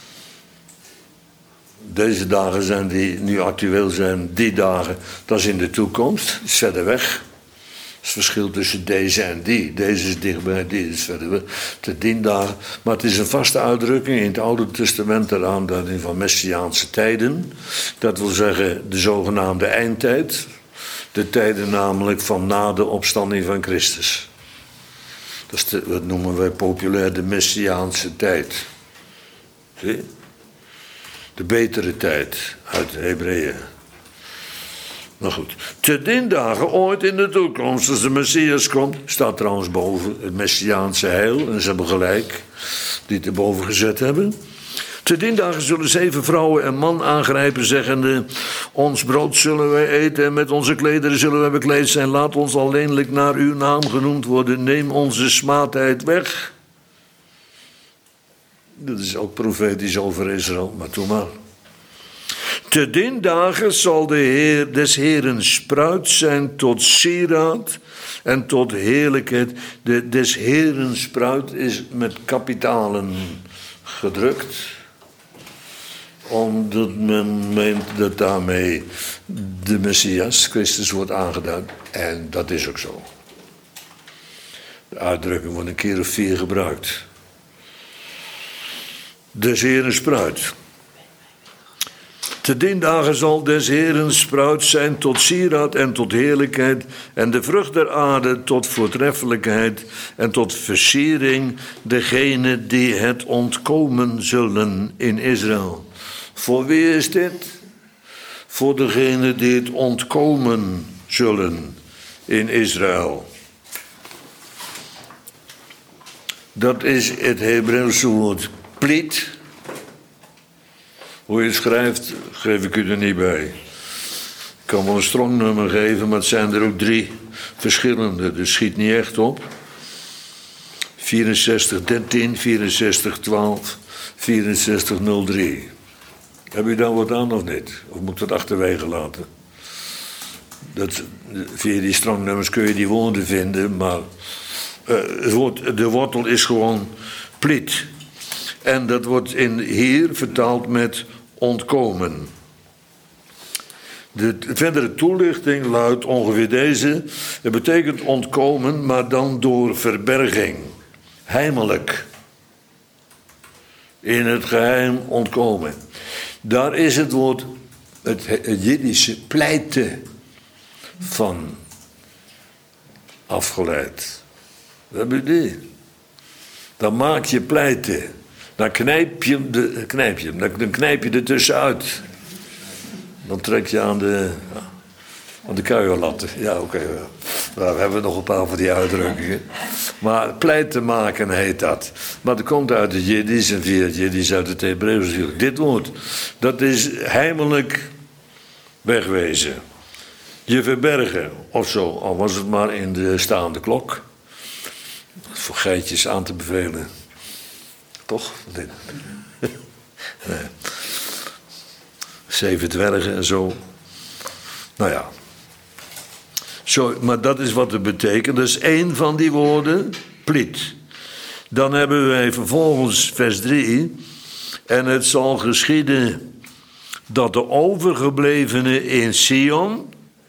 Deze dagen zijn die nu actueel zijn, die dagen, dat is in de toekomst, is verder weg. Dat is het verschil tussen deze en die. Deze is dichtbij, die is verder weg. Te dien dagen. Maar het is een vaste uitdrukking in het Oude Testament ter aanduiding van Messiaanse tijden. Dat wil zeggen de zogenaamde eindtijd. De tijden namelijk van na de opstanding van Christus. Dat noemen wij populair de Messiaanse tijd. Zie? De betere tijd uit de Hebreeën. Nou goed. Te dien dagen ooit in de toekomst, als de Messias komt, staat trouwens boven het Messiaanse heil. En ze hebben gelijk die het erboven gezet hebben. Te dien dagen zullen 7 vrouwen en man aangrijpen, zeggende: ons brood zullen wij eten en met onze klederen zullen wij bekleed zijn. Laat ons alleenlijk naar uw naam genoemd worden. Neem onze smaadheid weg. Dat is ook profetisch over Israël, maar doe maar. Te dien dagen zal de Heer des Heeren spruit zijn tot sieraad en tot heerlijkheid. De des Heeren spruit is met kapitalen gedrukt, omdat men meent dat daarmee de Messias, Christus, wordt aangeduid. En dat is ook zo. De uitdrukking wordt een keer of 4 gebruikt. Des Heeren spruit. Te dien dagen zal des Heeren spruit zijn tot sieraad en tot heerlijkheid, en de vrucht der aarde tot voortreffelijkheid en tot versiering degene die het ontkomen zullen in Israël. Voor wie is dit? Voor degene die het ontkomen zullen in Israël. Dat is het Hebreeuwse woord plit. Hoe je het schrijft, geef ik u er niet bij. Ik kan wel een strongnummer geven, maar het zijn er ook 3 verschillende. Dus schiet niet echt op. 6413, 6412, 6403. Heb u daar wat aan of niet? Of moet ik dat achterwege laten? Via die strongnummers kun je die woorden vinden, maar de wortel is gewoon plit. En dat wordt hier vertaald met ontkomen. De verdere toelichting luidt ongeveer deze. Het betekent ontkomen, maar dan door verberging. Heimelijk. In het geheim ontkomen. Daar is het woord, het Jiddische pleiten van afgeleid. Dat heb je die. Dan maak je pleiten. Dan knijp je hem. Dan knijp je er tussenuit. Dan trek je aan de kuierlatten. Ja, oké. Nou, we hebben nog een paar van die uitdrukkingen. Maar pleiten maken heet dat. Maar dat komt uit het Jiddisch en via het Jiddisch uit het Hebreeuws. Dit woord, dat is heimelijk wegwezen. Je verbergen, of zo, al was het maar in de staande klok. Voor geitjes aan te bevelen. Toch? Nee. 7 dwergen en zo. Nou ja. Zo, maar dat is wat het betekent. Dat is 1 van die woorden, plit. Dan hebben wij vervolgens vers 3. En het zal geschieden dat de overgeblevenen in Sion.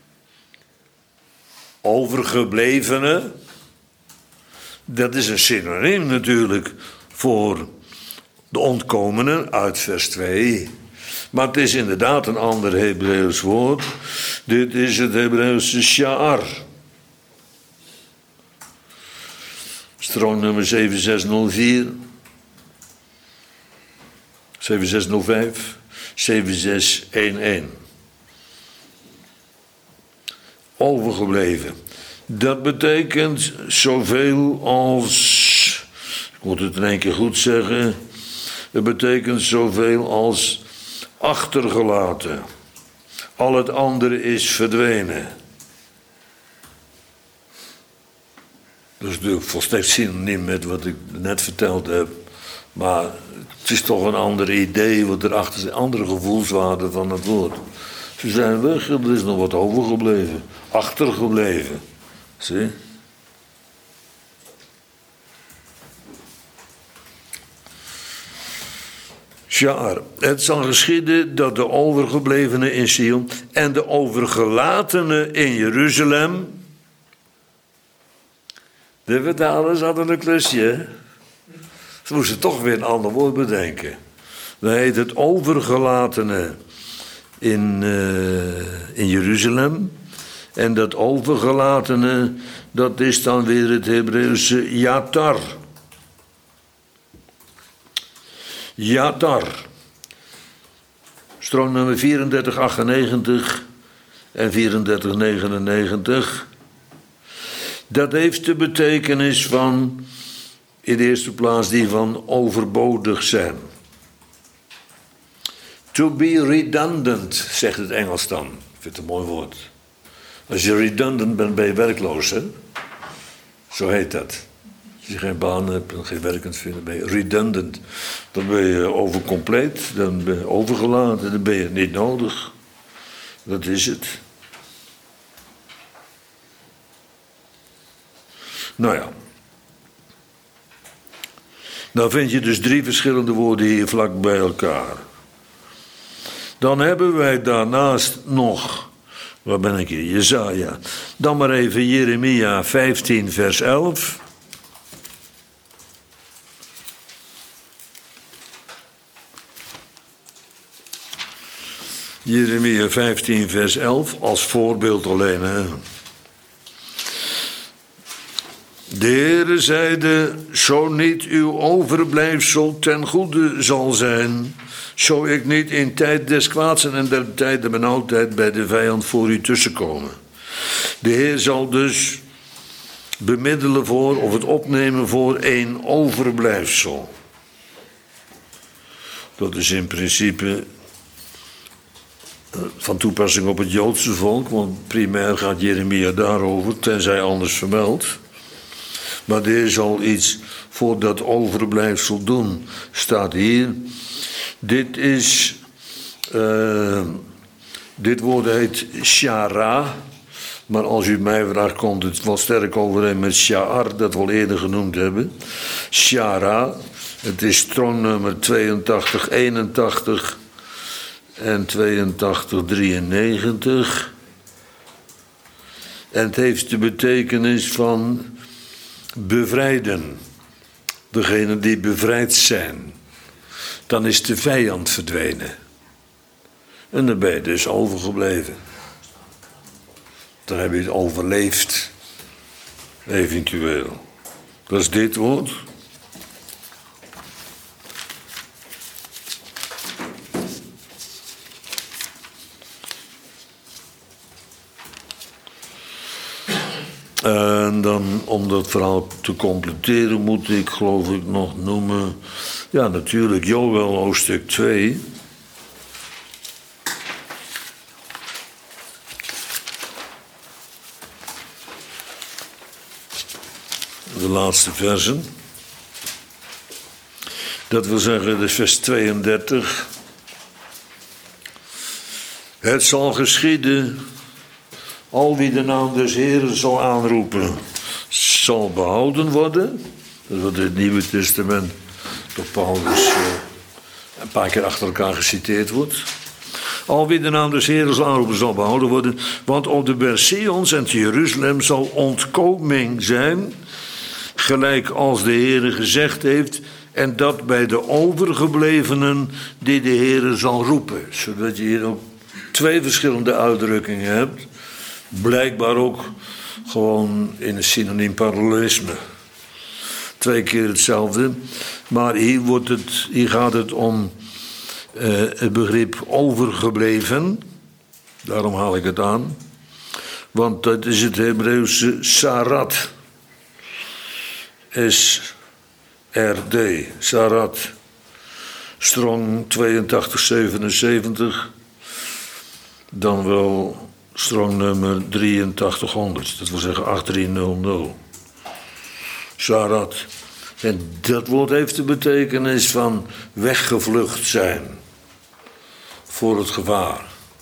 Overgeblevenen. Dat is een synoniem natuurlijk voor de ontkomenen uit vers 2. Maar het is inderdaad een ander Hebreeuws woord. Dit is het Hebreeuwse sha'ar. Strongnummer 7604, 7605, 7611. Overgebleven. Dat betekent zoveel als, ik moet het in 1 keer goed zeggen, het betekent zoveel als achtergelaten. Al het andere is verdwenen. Dat is natuurlijk volstrekt synoniem met wat ik net verteld heb. Maar het is toch een ander idee wat erachter zit. Andere gevoelswaarde van het woord. Ze zijn weg, er is nog wat overgebleven. Achtergebleven. Zie? Sha'ar. Het zal geschieden dat de overgeblevenen in Sion en de overgelatenen in Jeruzalem. De vertalers hadden een klusje. Ze moesten toch weer een ander woord bedenken. Dan heet het overgelatenen in Jeruzalem. En dat overgelatene, dat is dan weer het Hebreeuwse yatar. Yatar. Strongnummer 3498 en 3499. Dat heeft de betekenis van, in de eerste plaats die van overbodig zijn. To be redundant, zegt het Engels dan. Ik vind het een mooi woord. Als je redundant bent, ben je werkloos, hè? Zo heet dat. Als je geen baan hebt en geen werk kunt vinden, ben je redundant. Dan ben je overcompleet, dan ben je overgelaten, dan ben je niet nodig. Dat is het. Nou ja. Dan vind je dus 3 verschillende woorden hier vlak bij elkaar. Dan hebben wij daarnaast nog, waar ben ik hier? Jesaja. Dan maar even Jeremia 15 vers 11. Jeremia 15 vers 11, als voorbeeld alleen, hè. De Heere zeide, zo niet uw overblijfsel ten goede zal zijn, zo ik niet in tijd des kwaads en in der tijd der benauwdheid bij de vijand voor u tussenkomen. De Heer zal dus bemiddelen voor, of het opnemen voor een overblijfsel. Dat is in principe van toepassing op het Joodse volk, want primair gaat Jeremia daarover, tenzij anders vermeld. Maar de Heer zal iets voor dat overblijfsel doen, staat hier. Dit woord heet shara, maar als u mij vraagt, komt het wel sterk overeen met sha'ar, dat we al eerder genoemd hebben. Shara, het is strongnummer 8281 en 8293. En het heeft de betekenis van bevrijden. Degene die bevrijd zijn. Dan is de vijand verdwenen. En dan ben je dus overgebleven. Dan heb je het overleefd. Eventueel. Dat is dit woord. En dan, om dat verhaal te completeren, moet ik, geloof ik, nog noemen. Ja, natuurlijk, Joël hoofdstuk 2. De laatste versen. Dat wil zeggen, de vers 32. Het zal geschieden. Al wie de naam des Heeren zal aanroepen, zal behouden worden. Dat is wat in het Nieuwe Testament door Paulus een paar keer achter elkaar geciteerd wordt. Al wie de naam des Heeren zal aanroepen, zal behouden worden. Want op de berg Sions en te Jeruzalem zal ontkoming zijn, gelijk als de Heere gezegd heeft. En dat bij de overgeblevenen die de Heere zal roepen. Zodat je hier ook twee verschillende uitdrukkingen hebt. Blijkbaar ook gewoon in een synoniem parallelisme. Twee keer hetzelfde. Maar hier gaat het om het begrip overgebleven. Daarom haal ik het aan. Want dat is het Hebreeuwse sarat. S-R-D. Sarat. Strong 8277. Dan wel strongnummer 8300, dat wil zeggen 8300. Sarat. En dat woord heeft de betekenis van weggevlucht zijn voor het gevaar.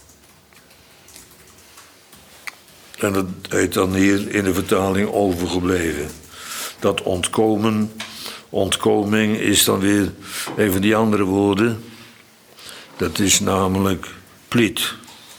En dat heet dan hier in de vertaling overgebleven. Dat ontkoming is dan weer een van die andere woorden. Dat is namelijk pliet.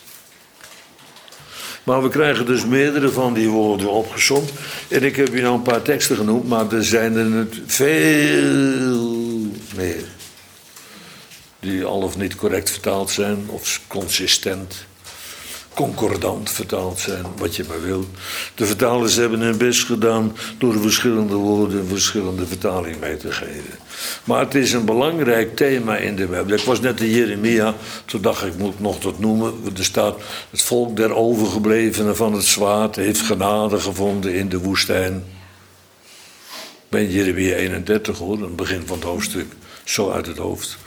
Maar we krijgen dus meerdere van die woorden opgesomd. En ik heb hier nou een paar teksten genoemd, maar er zijn er veel meer. Die al of niet correct vertaald zijn, of consistent, concordant vertaald zijn, wat je maar wil. De vertalers hebben hun best gedaan door de verschillende woorden een verschillende vertaling mee te geven. Maar het is een belangrijk thema in de Bijbel. Ik was net in Jeremia, toen dacht ik moet nog dat noemen. Er staat, het volk der overgeblevenen van het zwaard heeft genade gevonden in de woestijn. Bij Jeremia 31 hoor, het begin van het hoofdstuk, zo uit het hoofd.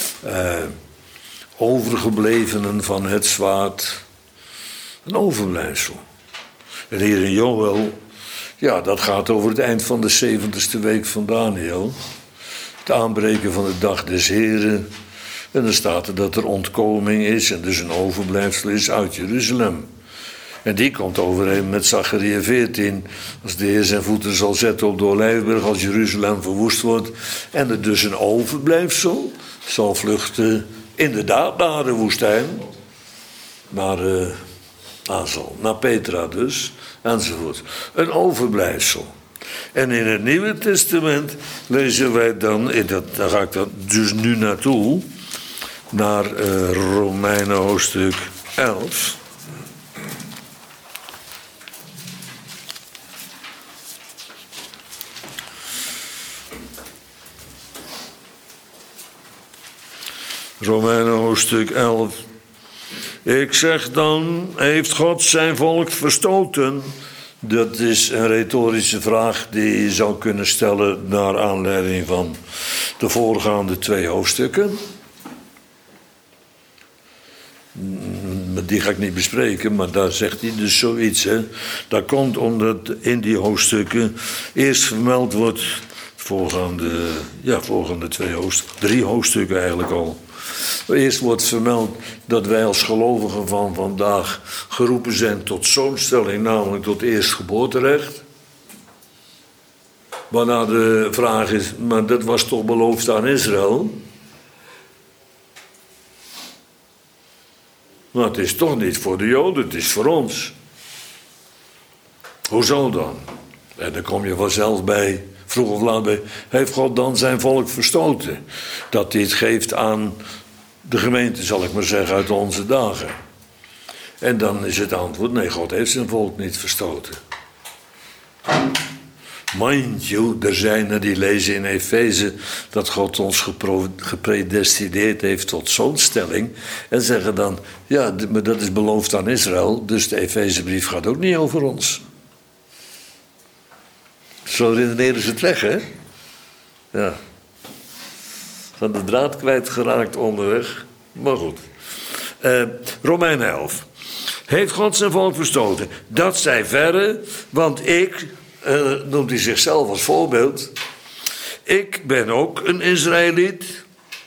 Overgeblevenen van het zwaard. Een overblijfsel. En hier in Joël, ja, dat gaat over het eind van de 70ste week van Daniel. Het aanbreken van de dag des Heren. En dan staat er dat er ontkoming is en dus een overblijfsel is uit Jeruzalem. En die komt overeen met Zacharia 14. Als de Heer zijn voeten zal zetten op de Olijfberg, als Jeruzalem verwoest wordt. En er dus een overblijfsel zal vluchten, inderdaad naar de woestijn. Naar Azel, naar Petra dus, enzovoort. Een overblijfsel. En in het Nieuwe Testament lezen wij dan, daar ga ik dan dus nu naartoe, naar Romeinen hoofdstuk 11. Romeinen hoofdstuk 11 Ik zeg dan, heeft God zijn volk verstoten? Dat is een retorische vraag die je zou kunnen stellen naar aanleiding van de voorgaande 2 hoofdstukken. Die ga ik niet bespreken, maar daar zegt hij dus zoiets. Hè. Dat komt omdat in die hoofdstukken eerst vermeld wordt, volgende 3 hoofdstukken eigenlijk al. Eerst wordt vermeld dat wij als gelovigen van vandaag geroepen zijn tot zoonstelling, namelijk tot eerstgeboorterecht. Waarna de vraag is, maar dat was toch beloofd aan Israël? Maar het is toch niet voor de Joden, het is voor ons. Hoezo dan? En dan kom je vanzelf bij, vroeg of laat bij, heeft God dan zijn volk verstoten? Dat hij het geeft aan de gemeente, zal ik maar zeggen, uit onze dagen. En dan is het antwoord, nee, God heeft zijn volk niet verstoten. Mind you, er zijn er die lezen in Efeze dat God ons gepredestineerd heeft tot zoonstelling. En zeggen dan, ja, maar dat is beloofd aan Israël, dus de Efezebrief gaat ook niet over ons. Zo redeneren ze het weg, hè? Ja. Van de draad kwijtgeraakt onderweg. Maar goed. Romeinen 11. Heeft God zijn volk verstoten? Dat zij verre, want ik, noemt hij zichzelf als voorbeeld. Ik ben ook een Israëliet.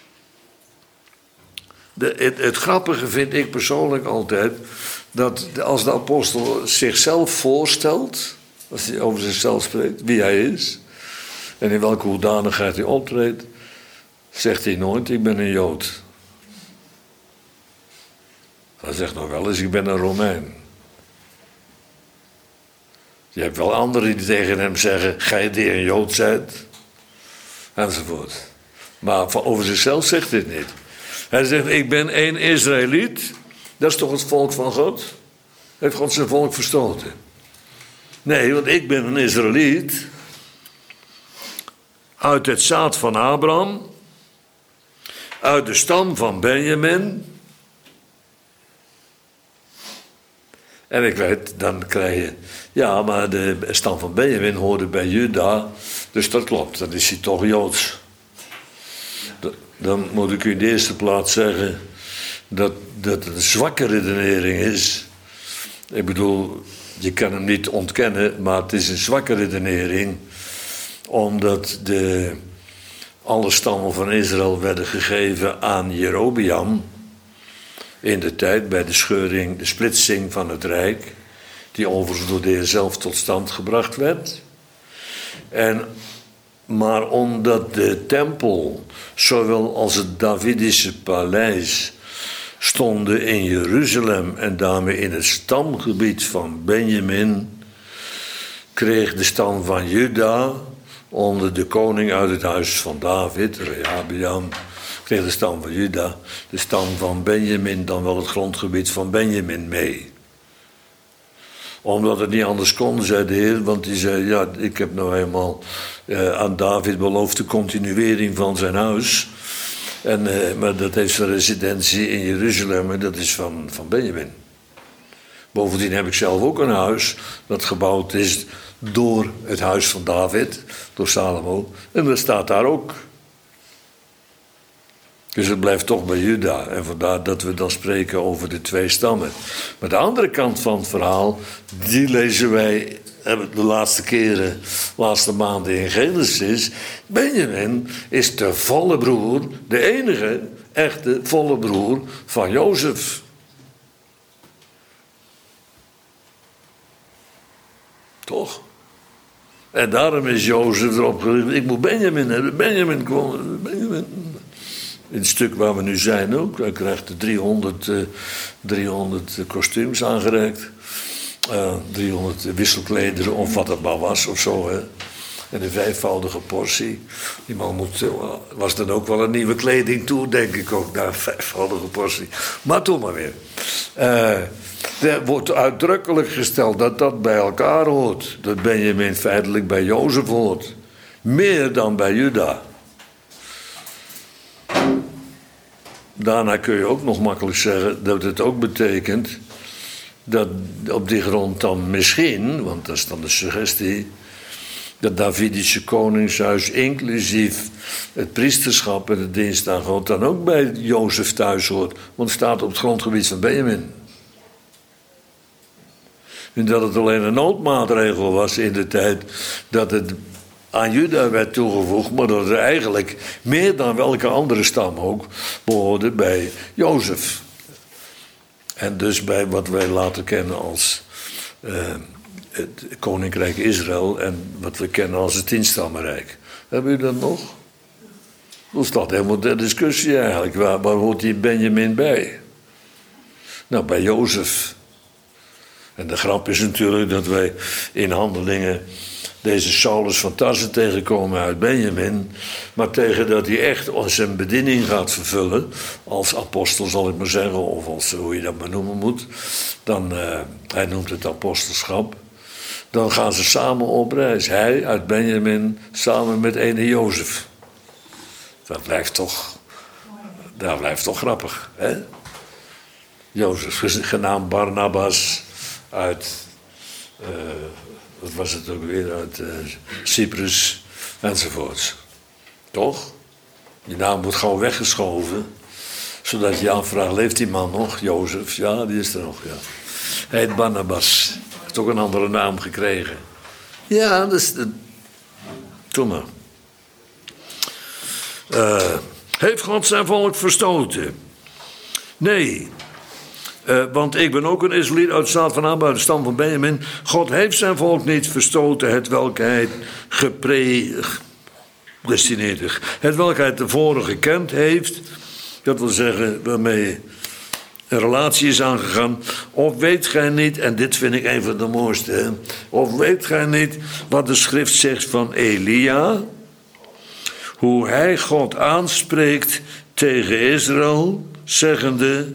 Het grappige vind ik persoonlijk altijd, dat als de apostel zichzelf voorstelt, als hij over zichzelf spreekt, wie hij is, en in welke hoedanigheid hij optreedt, zegt hij nooit, ik ben een Jood. Hij zegt nog wel eens, ik ben een Romein. Je hebt wel anderen die tegen hem zeggen, gij die een Jood bent, enzovoort. Maar over zichzelf zegt dit niet. Hij zegt, ik ben één Israëliet, dat is toch het volk van God? Heeft God zijn volk verstoten? Nee, want ik ben een Israëliet uit het zaad van Abraham, uit de stam van Benjamin. En ik weet, dan krijg je, ja, maar de stam van Benjamin hoorde bij Juda, dus dat klopt, dan is hij toch Joods. Dan moet ik u in de eerste plaats zeggen dat het een zwakke redenering is. Ik bedoel, je kan hem niet ontkennen, maar het is een zwakke redenering, omdat alle stammen van Israël werden gegeven aan Jerobeam in de tijd bij de splitsing van het Rijk, die overigens door de Heer zelf tot stand gebracht werd. Maar omdat de tempel, zowel als het Davidische paleis, stonden in Jeruzalem en daarmee in het stamgebied van Benjamin, kreeg de stam van Juda onder de koning uit het huis van David, Rehabeam, kreeg de stam van Juda, de stam van Benjamin, dan wel het grondgebied van Benjamin mee. Omdat het niet anders kon, zei de Heer, want die zei, ja, ik heb nou eenmaal aan David beloofd de continuering van zijn huis. Maar dat heeft zijn residentie in Jeruzalem en dat is van Benjamin. Bovendien heb ik zelf ook een huis dat gebouwd is door het huis van David, door Salomo. En dat staat daar ook. Dus het blijft toch bij Juda. En vandaar dat we dan spreken over de 2 stammen. Maar de andere kant van het verhaal, die lezen wij de laatste maanden in Genesis. Benjamin is de volle broer, de enige echte volle broer van Jozef. Toch? En daarom is Jozef erop gericht, ik moet Benjamin hebben. Benjamin. In het stuk waar we nu zijn ook. Hij krijgt 300 kostuums aangereikt. 300 wisselklederen of wat het maar was of zo. Hè. En een 5voudige portie. Die man was dan ook wel een nieuwe kleding toe, denk ik ook, na een 5voudige portie. Maar toen maar weer. Er wordt uitdrukkelijk gesteld dat dat bij elkaar hoort. Dat Benjamin feitelijk bij Jozef hoort. Meer dan bij Juda. Daarna kun je ook nog makkelijk zeggen dat het ook betekent dat op die grond dan misschien, want dat is dan de suggestie, dat Davidische koningshuis inclusief het priesterschap en de dienst aan God dan ook bij Jozef thuis hoort, want het staat op het grondgebied van Benjamin. En dat het alleen een noodmaatregel was in de tijd dat het aan Juda werd toegevoegd, maar dat er eigenlijk meer dan welke andere stam ook behoorde bij Jozef. En dus bij wat wij later kennen als het Koninkrijk Israël en wat we kennen als het 10-stammenrijk. Hebben jullie dat nog? Dat staat helemaal ter discussie eigenlijk. Waar hoort die Benjamin bij? Nou, bij Jozef. En de grap is natuurlijk dat wij in Handelingen deze Saulus van Tarse tegenkomen uit Benjamin, maar tegen dat hij echt zijn bediening gaat vervullen, als apostel zal ik maar zeggen, of als, hoe je dat maar noemen moet, dan, hij noemt het apostelschap, dan gaan ze samen op reis. Hij uit Benjamin samen met ene Jozef. Dat blijft toch grappig, hè? Jozef, genaamd Barnabas, uit, wat was het ook weer, uit Cyprus enzovoorts. Toch? Die naam wordt gewoon weggeschoven, zodat je afvraagt, leeft die man nog? Jozef, ja, die is er nog, ja. Hij heet Barnabas, heeft ook een andere naam gekregen. Ja, dat is... Doe maar. Heeft God zijn volk verstoten? Nee. Want ik ben ook een Israëliet uit de staat van Abba, uit de stam van Benjamin. God heeft zijn volk niet verstoten, het welk hij gedestineerd is. Het welk hij tevoren gekend heeft. Dat wil zeggen, waarmee een relatie is aangegaan. Of weet gij niet, en dit vind ik een van de mooiste, hè? Of weet gij niet wat de schrift zegt van Elia? Hoe hij God aanspreekt tegen Israël, zeggende...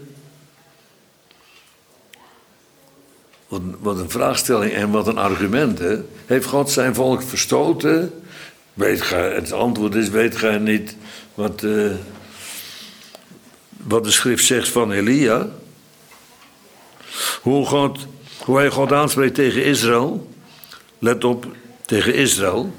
Wat een vraagstelling en wat een argument, hè? Heeft God zijn volk verstoten? Het antwoord is, weet gij niet wat de schrift zegt van Elia? Hoe hij God aanspreekt tegen Israël. Let op, tegen Israël.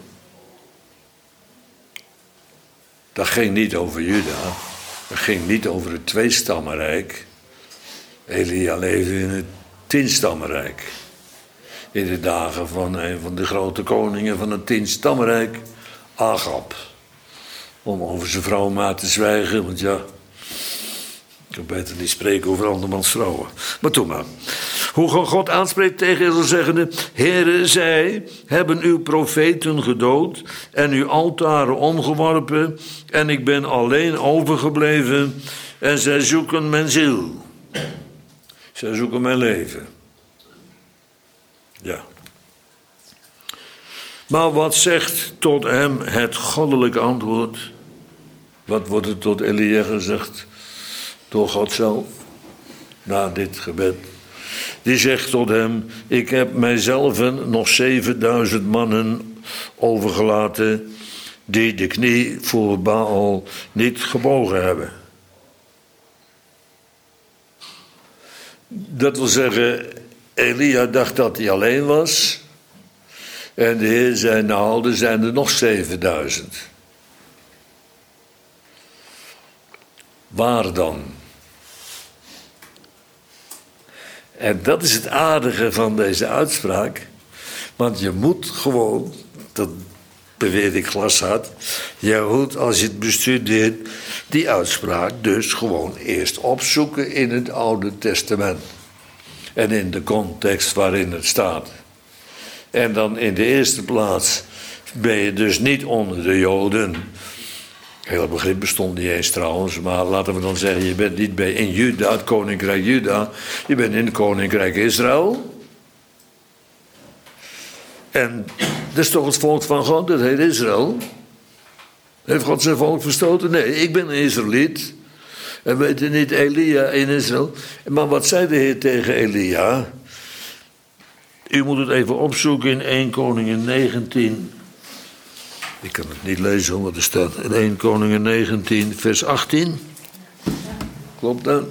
Dat ging niet over Juda. Dat ging niet over het tweestammenrijk. Elia leefde in het 10-stammenrijk. In de dagen van een van de grote koningen van het 10-stammenrijk, Agab. Om over zijn vrouw maar te zwijgen, want ja, ik kan beter niet spreken over andermans vrouwen. Maar toen maar. Hoe God aanspreekt tegen Israël, zeggende: Heere, zij hebben uw profeten gedood en uw altaren omgeworpen, en ik ben alleen overgebleven, en zij zoeken mijn ziel. Zij zoeken mijn leven. Ja. Maar wat zegt tot hem het goddelijke antwoord? Wat wordt er tot Elia gezegd door God zelf? Na dit gebed. Die zegt tot hem: ik heb mijzelf nog 7000 mannen overgelaten die de knie voor Baal niet gebogen hebben. Dat wil zeggen, Elia dacht dat hij alleen was. En de Heer zei, nou, er zijn er nog 7000. Waar dan? En dat is het aardige van deze uitspraak. Want je moet gewoon, dat beweer ik glashard, je moet als je het bestudeert, die uitspraak dus gewoon eerst opzoeken in het Oude Testament. En in de context waarin het staat. En dan in de eerste plaats ben je dus niet onder de Joden. Heel begrip bestond niet eens trouwens, maar laten we dan zeggen, je bent niet in Juda, het koninkrijk Juda, je bent in het koninkrijk Israël. En dat is toch het volk van God, dat heet Israël. Heeft God zijn volk verstoten? Nee, ik ben een Israëliet. En weet je niet, Elia in Israël. Maar wat zei de Heer tegen Elia? U moet het even opzoeken in 1 Koningen 19. Ik kan het niet lezen, want er staat in 1 Koningen 19, vers 18. Klopt dat?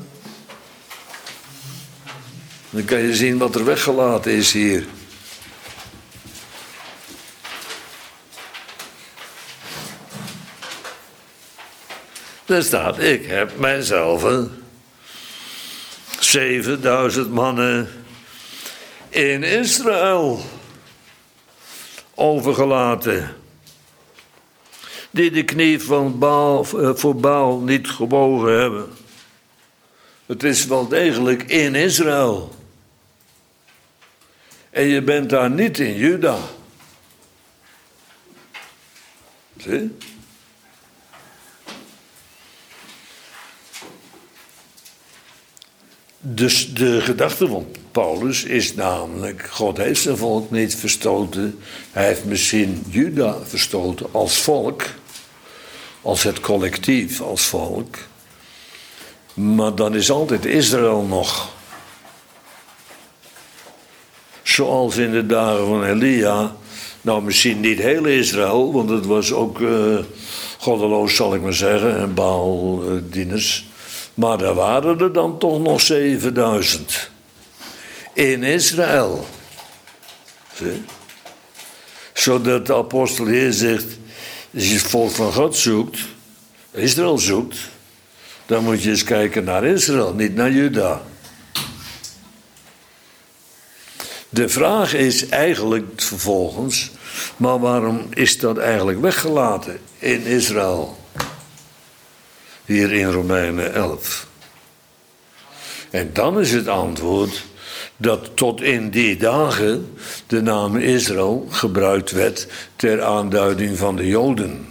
Dan kan je zien wat er weggelaten is hier. Daar staat, ik heb mijzelf 7000 mannen in Israël overgelaten. Die de knie van voor Baal niet gebogen hebben. Het is wel degelijk in Israël. En je bent daar niet in Juda. Zie? Dus de gedachte van Paulus is namelijk, God heeft zijn volk niet verstoten. Hij heeft misschien Juda verstoten als volk, als het collectief, als volk. Maar dan is altijd Israël nog. Zoals in de dagen van Elia. Nou, misschien niet heel Israël, want het was ook goddeloos, zal ik maar zeggen, en Baaldieners. Maar daar waren er dan toch nog 7000. In Israël. Zie? Zodat de apostel hier zegt, als je het volk van God zoekt, Israël zoekt, dan moet je eens kijken naar Israël, niet naar Juda. De vraag is eigenlijk vervolgens, maar waarom is dat eigenlijk weggelaten in Israël? Hier in Romeinen 11. En dan is het antwoord dat tot in die dagen de naam Israël gebruikt werd ter aanduiding van de Joden.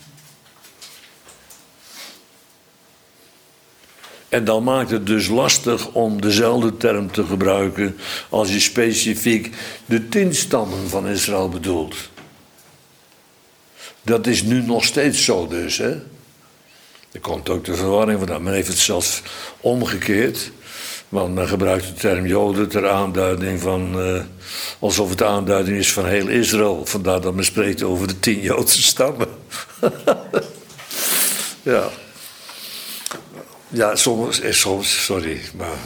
En dan maakt het dus lastig om dezelfde term te gebruiken als je specifiek de 10 stammen van Israël bedoelt. Dat is nu nog steeds zo dus, hè. Er komt ook de verwarring vandaan. Men heeft het zelfs omgekeerd. Want men gebruikt de term Joden ter aanduiding van, alsof het de aanduiding is van heel Israël. Vandaar dat men spreekt over de 10 Joodse stammen. Ja. Ja, soms, sorry, maar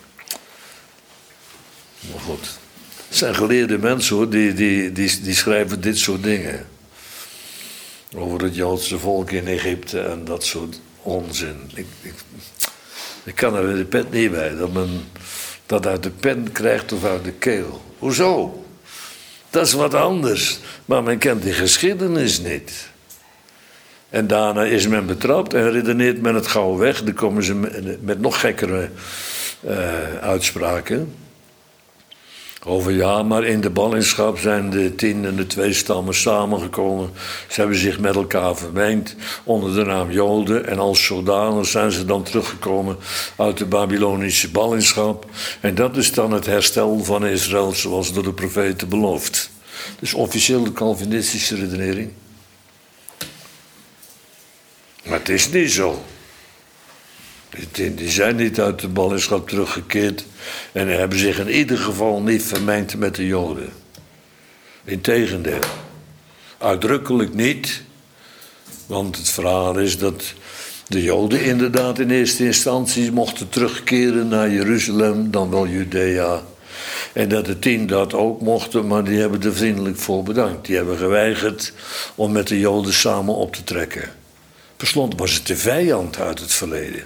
goed. Het zijn geleerde mensen hoor, die schrijven dit soort dingen. Over het Joodse volk in Egypte en dat soort onzin. Ik kan er de pen niet bij, dat men dat uit de pen krijgt of uit de keel. Hoezo? Dat is wat anders, maar men kent die geschiedenis niet. En daarna is men betrapt en redeneert men het gauw weg. Dan komen ze met nog gekkere uitspraken. Over ja, maar in de ballingschap zijn de 10 en de 2 stammen samengekomen. Ze hebben zich met elkaar vermengd onder de naam Joden. En als zodanig zijn ze dan teruggekomen uit de Babylonische ballingschap. En dat is dan het herstel van Israël zoals door de profeten beloofd. Dus officieel de Calvinistische redenering. Maar het is niet zo. Die zijn niet uit de ballingschap teruggekeerd en hebben zich in ieder geval niet vermengd met de Joden. Integendeel. Uitdrukkelijk niet, want het verhaal is dat de Joden inderdaad in eerste instantie mochten terugkeren naar Jeruzalem, dan wel Judea. En dat de 10 dat ook mochten, maar die hebben er vriendelijk voor bedankt. Die hebben geweigerd om met de Joden samen op te trekken. Per slot was het de vijand uit het verleden.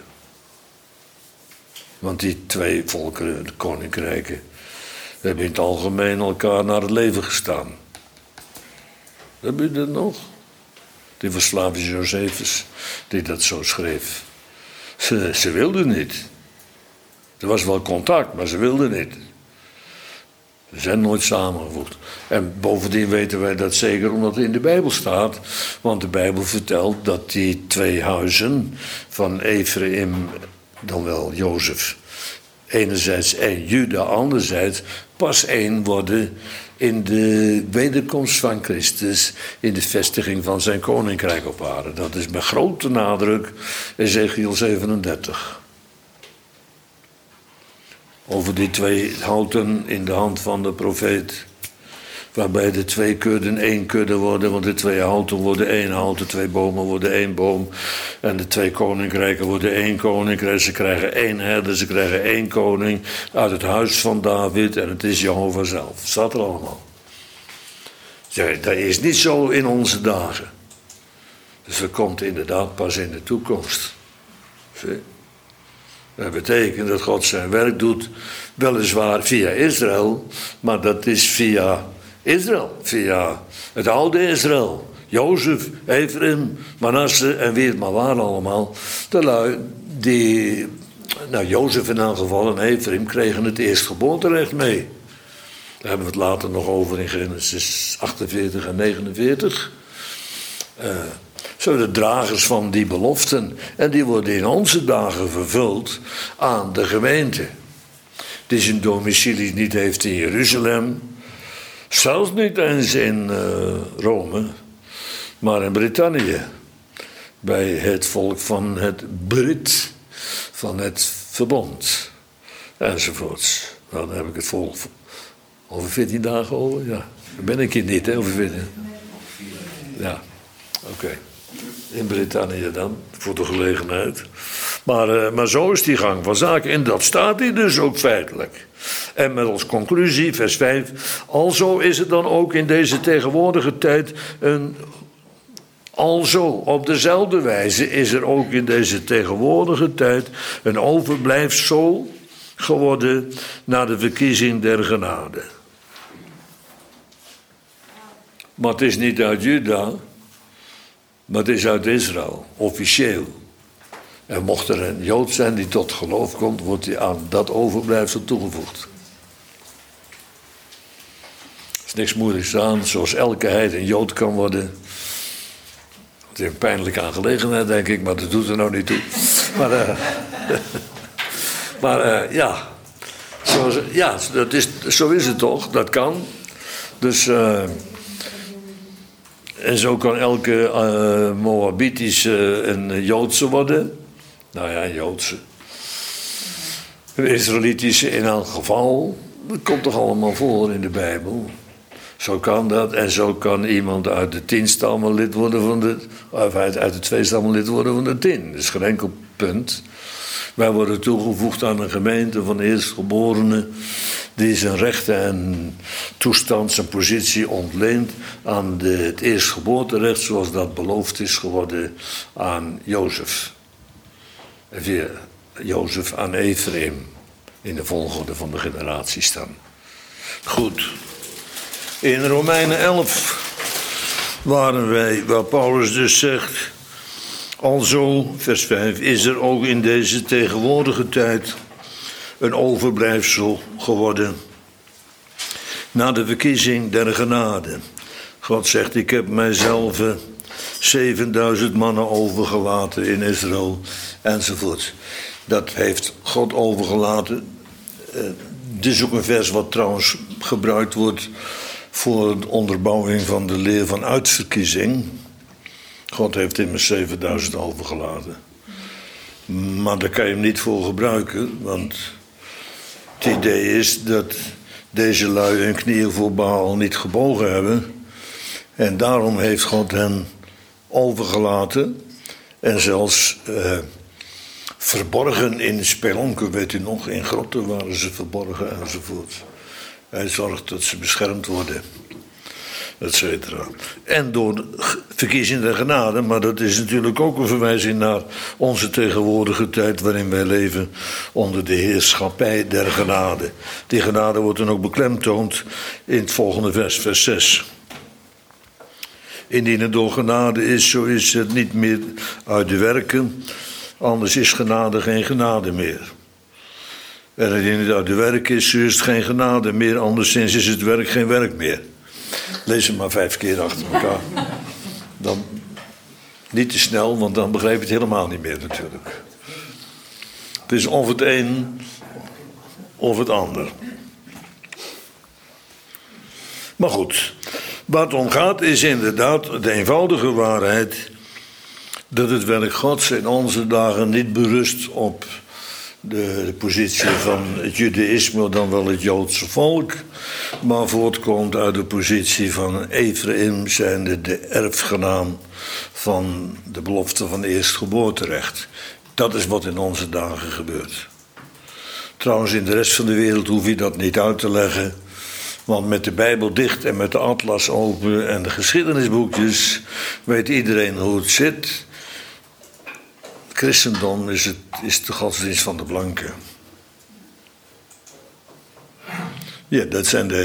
Want die 2 volkeren, de koninkrijken, hebben in het algemeen elkaar naar het leven gestaan. Heb je dat nog? Die was Flavius Josephus, die dat zo schreef. Ze wilden niet. Er was wel contact, maar ze wilden niet. Ze zijn nooit samengevoegd. En bovendien weten wij dat zeker omdat het in de Bijbel staat. Want de Bijbel vertelt dat die 2 huizen van Ephraim, dan wel Jozef, enerzijds en Juda anderzijds, pas één worden in de wederkomst van Christus, in de vestiging van zijn koninkrijk op aarde. Dat is met grote nadruk Ezekiel 37. Over die 2 houten in de hand van de profeet. Waarbij de 2 kudden 1 kudde worden, want de 2 houten worden 1 hout, de 2 bomen worden 1 boom. En de 2 koninkrijken worden 1 koninkrijk. Ze krijgen 1 herder, ze krijgen 1 koning uit het huis van David. En het is Jehovah zelf. Staat er allemaal. Dat is niet zo in onze dagen. Dus dat komt inderdaad pas in de toekomst. Zie? Dat betekent dat God zijn werk doet, weliswaar via Israël, maar dat is via Israël, via het oude Israël. Jozef, Ephraim, Manasse en wie het maar waren allemaal. De lui die, Jozef in elk geval en Ephraim kregen het eerstgeboorterecht mee. Daar hebben we het later nog over in Genesis 48 en 49. Zo de dragers van die beloften. En die worden in onze dagen vervuld aan de gemeente. Die zijn domicilie niet heeft in Jeruzalem. Zelfs niet eens in Rome. Maar in Brittannië. Bij het volk van het Brit. Van het verbond. Enzovoorts. Nou, dan heb ik het volk over 14 dagen over. Ja, daar ben ik hier niet, hè, over 14. Ja, oké. In Brittannië dan, voor de gelegenheid. Maar zo is die gang van zaken. En dat staat hier dus ook feitelijk. En met als conclusie, vers 5. Alzo is het dan ook in deze tegenwoordige tijd alzo, op dezelfde wijze is er ook in deze tegenwoordige tijd een overblijfsel geworden na de verkiezing der genade. Maar het is niet uit Juda, maar het is uit Israël, officieel. En mocht er een Jood zijn die tot geloof komt, wordt hij aan dat overblijfsel toegevoegd. Er is niks moeilijks aan, zoals elke heid een Jood kan worden. Het is een pijnlijke aangelegenheid, denk ik, maar dat doet er nou niet toe. Zo is het toch, dat kan. Dus, en zo kan elke Moabitische een Joodse worden. Nou ja, een Joodse. Een Israëlitische in elk geval. Dat komt toch allemaal voor in de Bijbel. Zo kan dat. En zo kan iemand uit de 10 stammen lid worden van of uit de 2 stammen lid worden van de 10. Dat is geen enkel punt. Wij worden toegevoegd aan een gemeente van eerstgeborenen die zijn rechten en toestand, zijn positie ontleent aan het eerstgeboorterecht zoals dat beloofd is geworden aan Jozef. En via Jozef aan Ephraim in de volgorde van de generaties dan. Goed. In Romeinen 11 waren wij, waar Paulus dus zegt, alzo, vers 5, is er ook in deze tegenwoordige tijd een overblijfsel geworden na de verkiezing der genade. God zegt, ik heb mijzelf 7000 mannen overgelaten in Israël, enzovoort. Dat heeft God overgelaten. Dit is ook een vers wat trouwens gebruikt wordt voor de onderbouwing van de leer van uitverkiezing. God heeft immers 7000 overgelaten. Maar daar kan je hem niet voor gebruiken, want het idee is dat deze lui hun knieën voor Baal niet gebogen hebben. En daarom heeft God hen overgelaten en zelfs verborgen in spelonken, weet u nog, in grotten waren ze verborgen enzovoort. Hij zorgt dat ze beschermd worden, et cetera. En door verkiezing der genade, maar dat is natuurlijk ook een verwijzing naar onze tegenwoordige tijd waarin wij leven onder de heerschappij der genade. Die genade wordt dan ook beklemtoond in het volgende vers, vers 6. Indien het door genade is, zo is het niet meer uit de werken, anders is genade geen genade meer. En indien het uit de werk is, zo is het geen genade meer, anderszins is het werk geen werk meer. Lees hem maar 5 keer achter elkaar. Dan niet te snel, want dan begrijp je het helemaal niet meer natuurlijk. Het is of het een of het ander. Maar goed, waar het om gaat is inderdaad de eenvoudige waarheid dat het werk Gods in onze dagen niet berust op de positie van het Judaïsme, dan wel het Joodse volk, maar voortkomt uit de positie van Ephraim, zijnde de erfgenaam van de belofte van eerstgeboorterecht. Dat is wat in onze dagen gebeurt. Trouwens, in de rest van de wereld hoef je dat niet uit te leggen, want met de Bijbel dicht en met de atlas open en de geschiedenisboekjes weet iedereen hoe het zit. Christendom is de godsdienst van de blanken. Ja, dat zijn de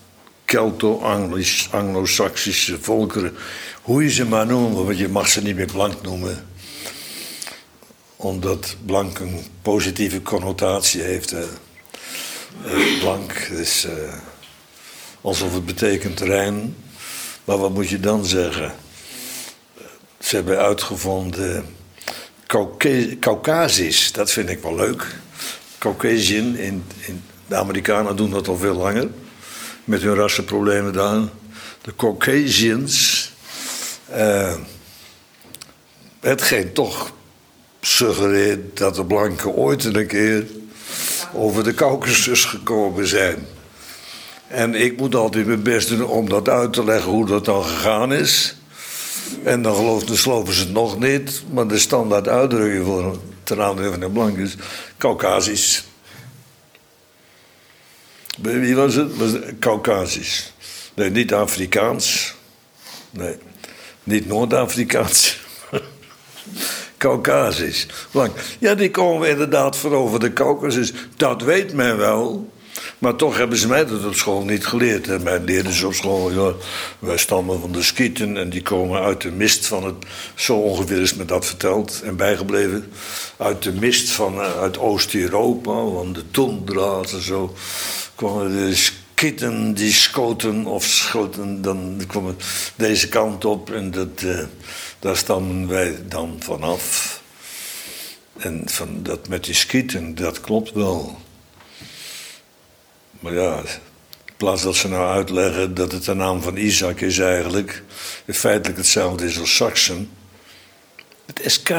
Kelto-Anglo-Saxische volkeren. Hoe je ze maar noemen, want je mag ze niet meer blank noemen. Omdat blank een positieve connotatie heeft. Blank is alsof het betekent rein. Maar wat moet je dan zeggen? Ze hebben uitgevonden Caucasisch, dat vind ik wel leuk. Caucasian, de Amerikanen doen dat al veel langer. Met hun rassenproblemen daar. De Caucasians. Hetgeen toch suggereert dat de blanken ooit een keer over de Caucasus gekomen zijn. En ik moet altijd mijn best doen om dat uit te leggen hoe dat dan gegaan is. En dan geloven ze het nog niet, maar de standaard uitdrukking voor ten aanzien van de blanken is Caucasisch. Wie was het? Caucasisch. Nee, niet Afrikaans. Nee, niet Noord-Afrikaans. Caucasisch. Blank. Ja, die komen inderdaad van over de Caucasus. Dat weet men wel. Maar toch hebben ze mij dat op school niet geleerd. En mij leerden ze op school, ja, wij stammen van de Skieten en die komen uit de mist van het, zo ongeveer is me dat verteld en bijgebleven, uit de mist uit Oost-Europa, van de tundra's en zo, kwamen de Skieten, die schoten of schoten, dan kwamen deze kant op en daar stammen wij dan vanaf. En van dat met die Skieten, dat klopt wel. Maar ja, in plaats dat ze nou uitleggen dat het de naam van Isaac is eigenlijk, feitelijk hetzelfde is als Saxen. Het SK.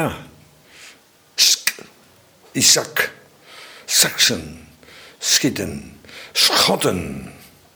Isaac. Saxen. Schieten. Schotten.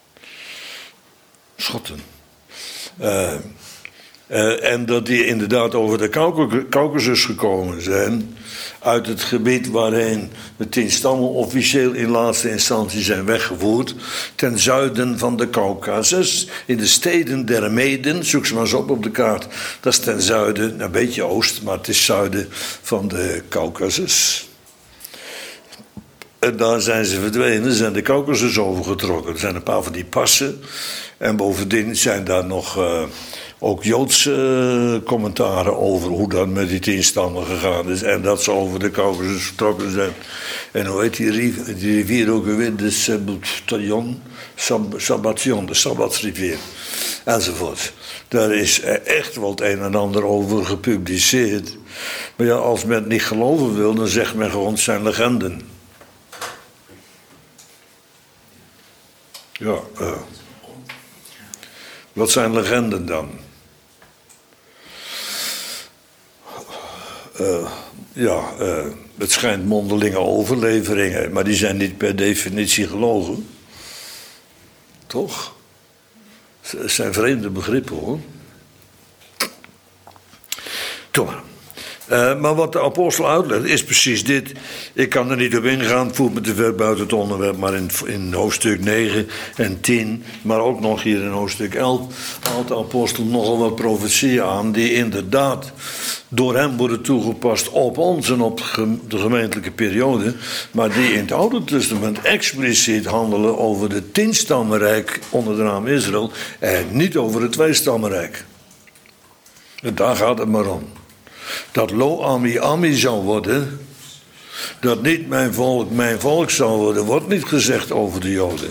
En dat die inderdaad over de Caucasus gekomen zijn, uit het gebied waarheen de 10 stammen officieel in laatste instantie zijn weggevoerd, ten zuiden van de Caucasus, in de steden der Meden, zoek ze maar eens op de kaart, dat is ten zuiden, een beetje oost, maar het is zuiden van de Caucasus. En daar zijn ze verdwenen, zijn de Caucasus overgetrokken. Er zijn een paar van die passen. En bovendien zijn daar nog ook Joodse commentaren over hoe dat met die 10 stammen gegaan is. En dat ze over de Caucasus vertrokken zijn. En hoe heet die rivier ook weer? De Sabbatation, de Sabbatsrivier. Enzovoort. Daar is echt wel het een en ander over gepubliceerd. Maar ja, als men het niet geloven wil, dan zegt men gewoon het zijn legenden. Ja, wat zijn legenden dan? Het schijnt mondelinge overleveringen, maar die zijn niet per definitie gelogen. Toch? Het zijn vreemde begrippen, hoor. Kom maar. Maar wat de apostel uitlegt is precies dit. Ik kan er niet op ingaan, voert me te ver buiten het onderwerp. Maar in hoofdstuk 9 en 10, maar ook nog hier in hoofdstuk 11... haalt de apostel nogal wat profetieën aan die inderdaad door hem worden toegepast op ons en op de gemeentelijke periode. Maar die in het Oude Testament expliciet handelen over de 10-stammenrijk onder de naam Israël. En niet over het 2-stammenrijk. En daar gaat het maar om. Dat Lo Ami Ami zou worden, dat niet mijn volk zou worden, wordt niet gezegd over de Joden.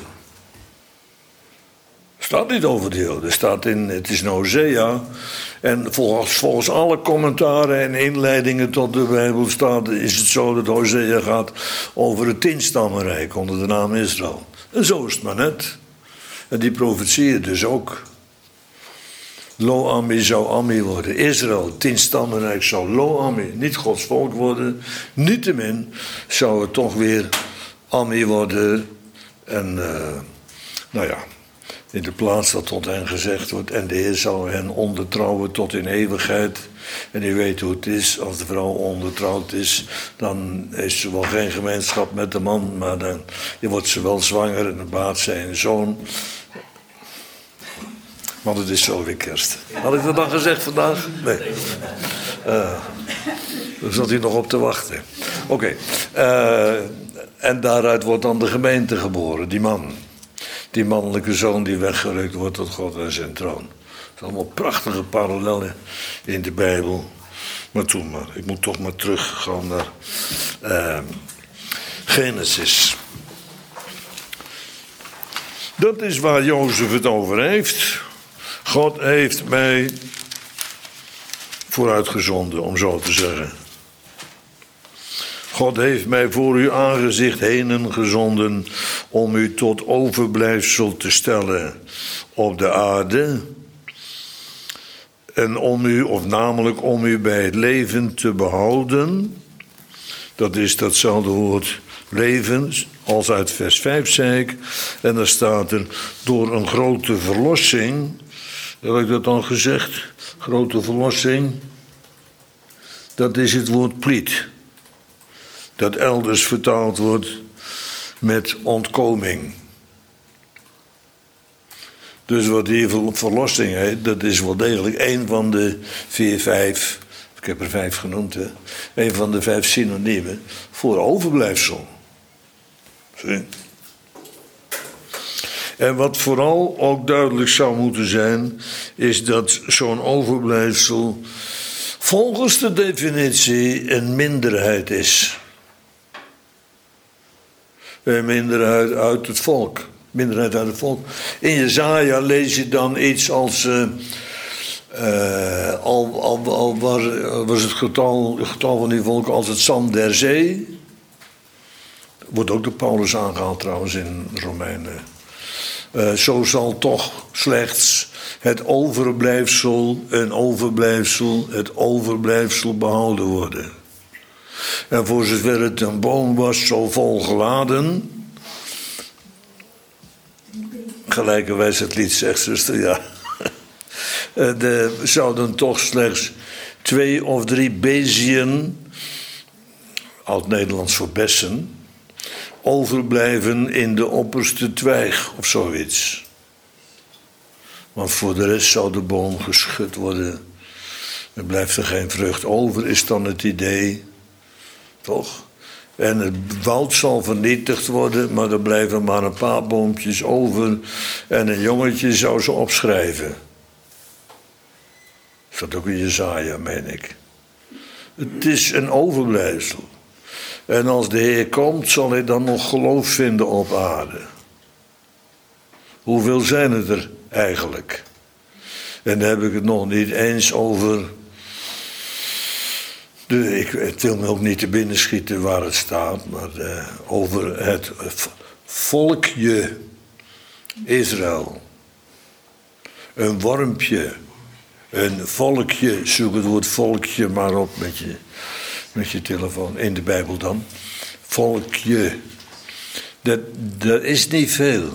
Staat niet over de Joden, het is in Hosea. En volgens alle commentaren en inleidingen tot de Bijbel is het zo dat Hosea gaat over het 10-stammenrijk onder de naam Israël. En zo is het maar net. En die profetieën dus ook. Lo-Ami zou Ami worden. Israël, 10 stammenrijk, zou Lo-Ami, niet Gods volk worden. Niettemin zou het toch weer Ami worden. En in de plaats dat tot hen gezegd wordt, en de Heer zal hen ondertrouwen tot in eeuwigheid. En u weet hoe het is, als de vrouw ondertrouwd is, dan heeft ze wel geen gemeenschap met de man, maar dan wordt ze wel zwanger en dan baart zij een zoon. Want het is zo weer kerst. Had ik dat dan gezegd vandaag? Nee. Daar zat u nog op te wachten. Oké. En daaruit wordt dan de gemeente geboren, die man. Die mannelijke zoon die weggerukt wordt tot God en zijn troon. Het zijn allemaal prachtige parallellen in de Bijbel. Maar toen maar. Ik moet toch maar teruggaan naar Genesis. Dat is waar Jozef het over heeft. God heeft mij vooruitgezonden, om zo te zeggen. God heeft mij voor uw aangezicht henen gezonden om u tot overblijfsel te stellen op de aarde. En namelijk om u bij het leven te behouden. Dat is datzelfde woord leven als uit vers 5 zei ik. En dan staat er door een grote verlossing. Heb ik dat dan gezegd? Grote verlossing. Dat is het woord pliet. Dat elders vertaald wordt met ontkoming. Dus wat hier verlossing heet, dat is wel degelijk een van de 5, ik heb er 5 genoemd, hè, een van de 5 synoniemen voor overblijfsel. Zie? En wat vooral ook duidelijk zou moeten zijn, is dat zo'n overblijfsel volgens de definitie een minderheid is. Een minderheid uit het volk. Minderheid uit het volk. In Jesaja lees je dan iets als al was het getal van die volken als het zand der zee. Wordt ook door Paulus aangehaald trouwens in Romeinen. Zo zal toch slechts het overblijfsel behouden worden. En voor zover het een boom was zo vol geladen. Gelijkerwijs het lied zegt, zuster, ja. Er zouden toch slechts 2 of 3 beziën, oud-Nederlands voor bessen, overblijven in de opperste twijg of zoiets. Want voor de rest zou de boom geschud worden. Er blijft er geen vrucht over, is dan het idee. Toch? En het woud zal vernietigd worden, maar er blijven maar een paar boompjes over. En een jongetje zou ze opschrijven. Dat staat ook in Jesaja, meen ik. Het is een overblijfsel. En als de Heer komt, zal hij dan nog geloof vinden op aarde. Hoeveel zijn het er eigenlijk? En dan heb ik het nog niet eens over. Ik wil me ook niet te binnen schieten waar het staat, maar over het volkje Israël. Een wormpje, een volkje, zoek het woord volkje maar op met je telefoon, in de Bijbel dan. Volkje, dat is niet veel.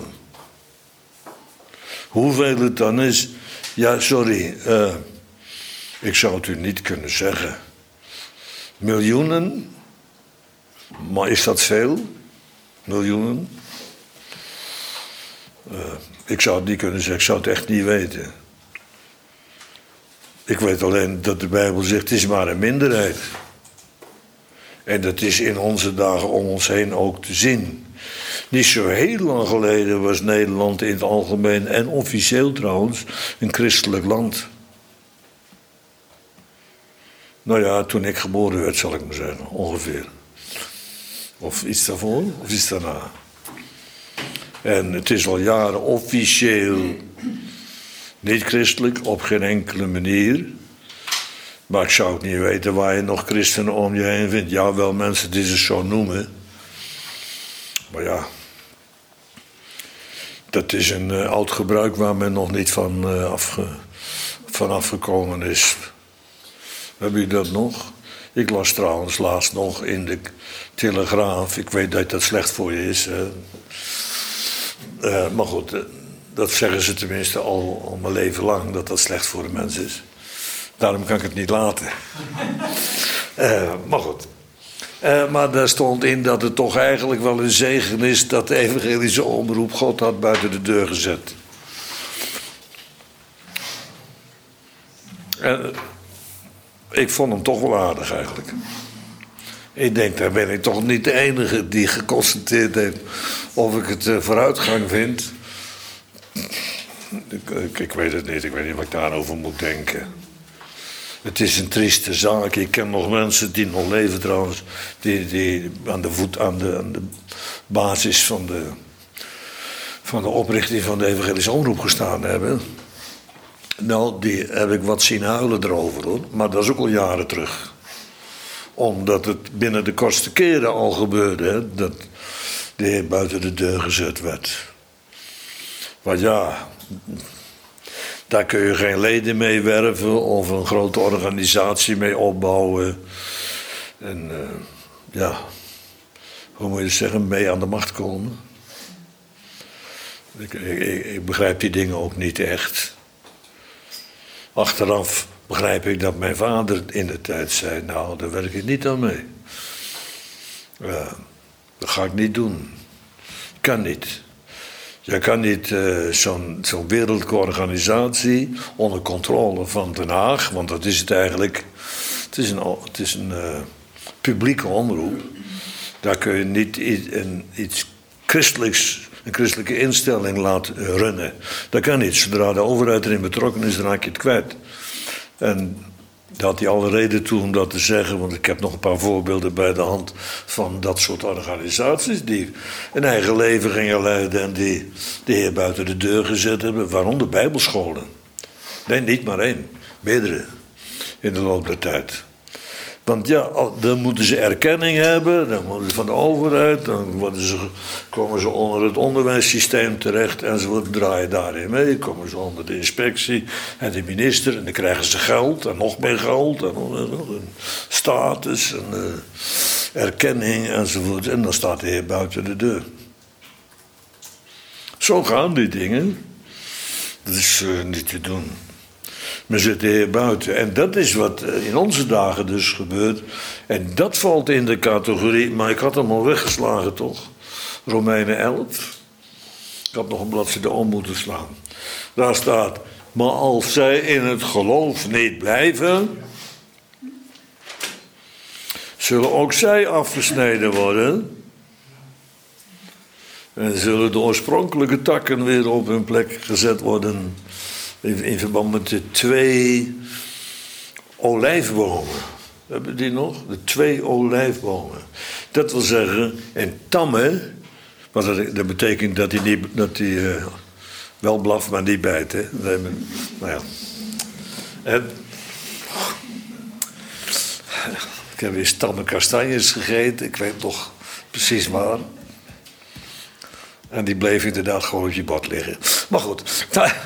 Hoeveel het dan is, ja sorry, ik zou het u niet kunnen zeggen. Miljoenen, maar is dat veel? Miljoenen? Ik zou het niet kunnen zeggen, ik zou het echt niet weten. Ik weet alleen dat de Bijbel zegt, het is maar een minderheid. En dat is in onze dagen om ons heen ook te zien. Niet zo heel lang geleden was Nederland in het algemeen, en officieel trouwens, een christelijk land. Nou ja, toen ik geboren werd, zal ik maar zeggen, ongeveer. Of iets daarvoor, of iets daarna. En het is al jaren officieel niet christelijk, op geen enkele manier. Maar ik zou ook niet weten waar je nog christenen om je heen vindt. Ja, wel mensen die ze zo noemen. Maar ja, dat is een oud gebruik waar men nog niet van vanaf gekomen is. Heb je dat nog? Ik las trouwens laatst nog in de Telegraaf. Ik weet dat dat slecht voor je is. Maar goed, dat zeggen ze tenminste al mijn leven lang, dat dat slecht voor de mens is. Daarom kan ik het niet laten. Maar goed. Maar daar stond in dat het toch eigenlijk wel een zegen is dat de evangelische omroep God had buiten de deur gezet. Ik vond hem toch wel aardig eigenlijk. Ik denk, daar ben ik toch niet de enige die geconstateerd heeft of ik het vooruitgang vind. Ik weet het niet, ik weet niet wat ik daarover moet denken. Het is een trieste zaak. Ik ken nog mensen die nog leven trouwens, die aan de basis van de oprichting van de evangelische omroep gestaan hebben. Nou, die heb ik wat zien huilen erover hoor, maar dat is ook al jaren terug. Omdat het binnen de kortste keren al gebeurde, hè, dat de heer buiten de deur gezet werd. Want ja, daar kun je geen leden mee werven of een grote organisatie mee opbouwen. En ja, hoe moet je het zeggen, mee aan de macht komen. Ik begrijp die dingen ook niet echt. Achteraf begrijp ik dat mijn vader in de tijd zei, nou, daar werk ik niet aan mee. Dat ga ik niet doen. Kan niet. Je kan niet zo'n wereldlijke organisatie onder controle van Den Haag, want dat is het eigenlijk. Het is een publieke omroep. Daar kun je niet iets christelijks, een christelijke instelling laten runnen. Dat kan niet. Zodra de overheid erin betrokken is, dan raak je het kwijt. En daar had hij alle reden toe om dat te zeggen, want ik heb nog een paar voorbeelden bij de hand van dat soort organisaties die een eigen leven gingen leiden en die de heer buiten de deur gezet hebben, waaronder bijbelscholen. Nee, niet maar één, meerdere in de loop der tijd. Want ja, dan moeten ze erkenning hebben, dan worden ze van de overheid, dan komen ze onder het onderwijssysteem terecht en ze draaien daarin mee, komen ze onder de inspectie en de minister en dan krijgen ze geld en nog meer geld en status en erkenning enzovoort en dan staat de heer buiten de deur. Zo gaan die dingen. Dat is niet te doen. Men zit de heer buiten. En dat is wat in onze dagen dus gebeurt. En dat valt in de categorie, maar ik had hem al weggeslagen toch? Romeinen 11. Ik had nog een bladzijde om moeten slaan. Daar staat, maar als zij in het geloof niet blijven, zullen ook zij afgesneden worden. En zullen de oorspronkelijke takken weer op hun plek gezet worden. In verband met de 2 olijfbomen. Hebben die nog? De 2 olijfbomen. Dat wil zeggen, een tamme. Dat betekent dat hij wel blaft, maar niet bijt. Hè? Nou ja. Ik heb weer tamme kastanjes gegeten. Ik weet nog precies waar. En die bleef inderdaad gewoon op je bord liggen. Maar goed.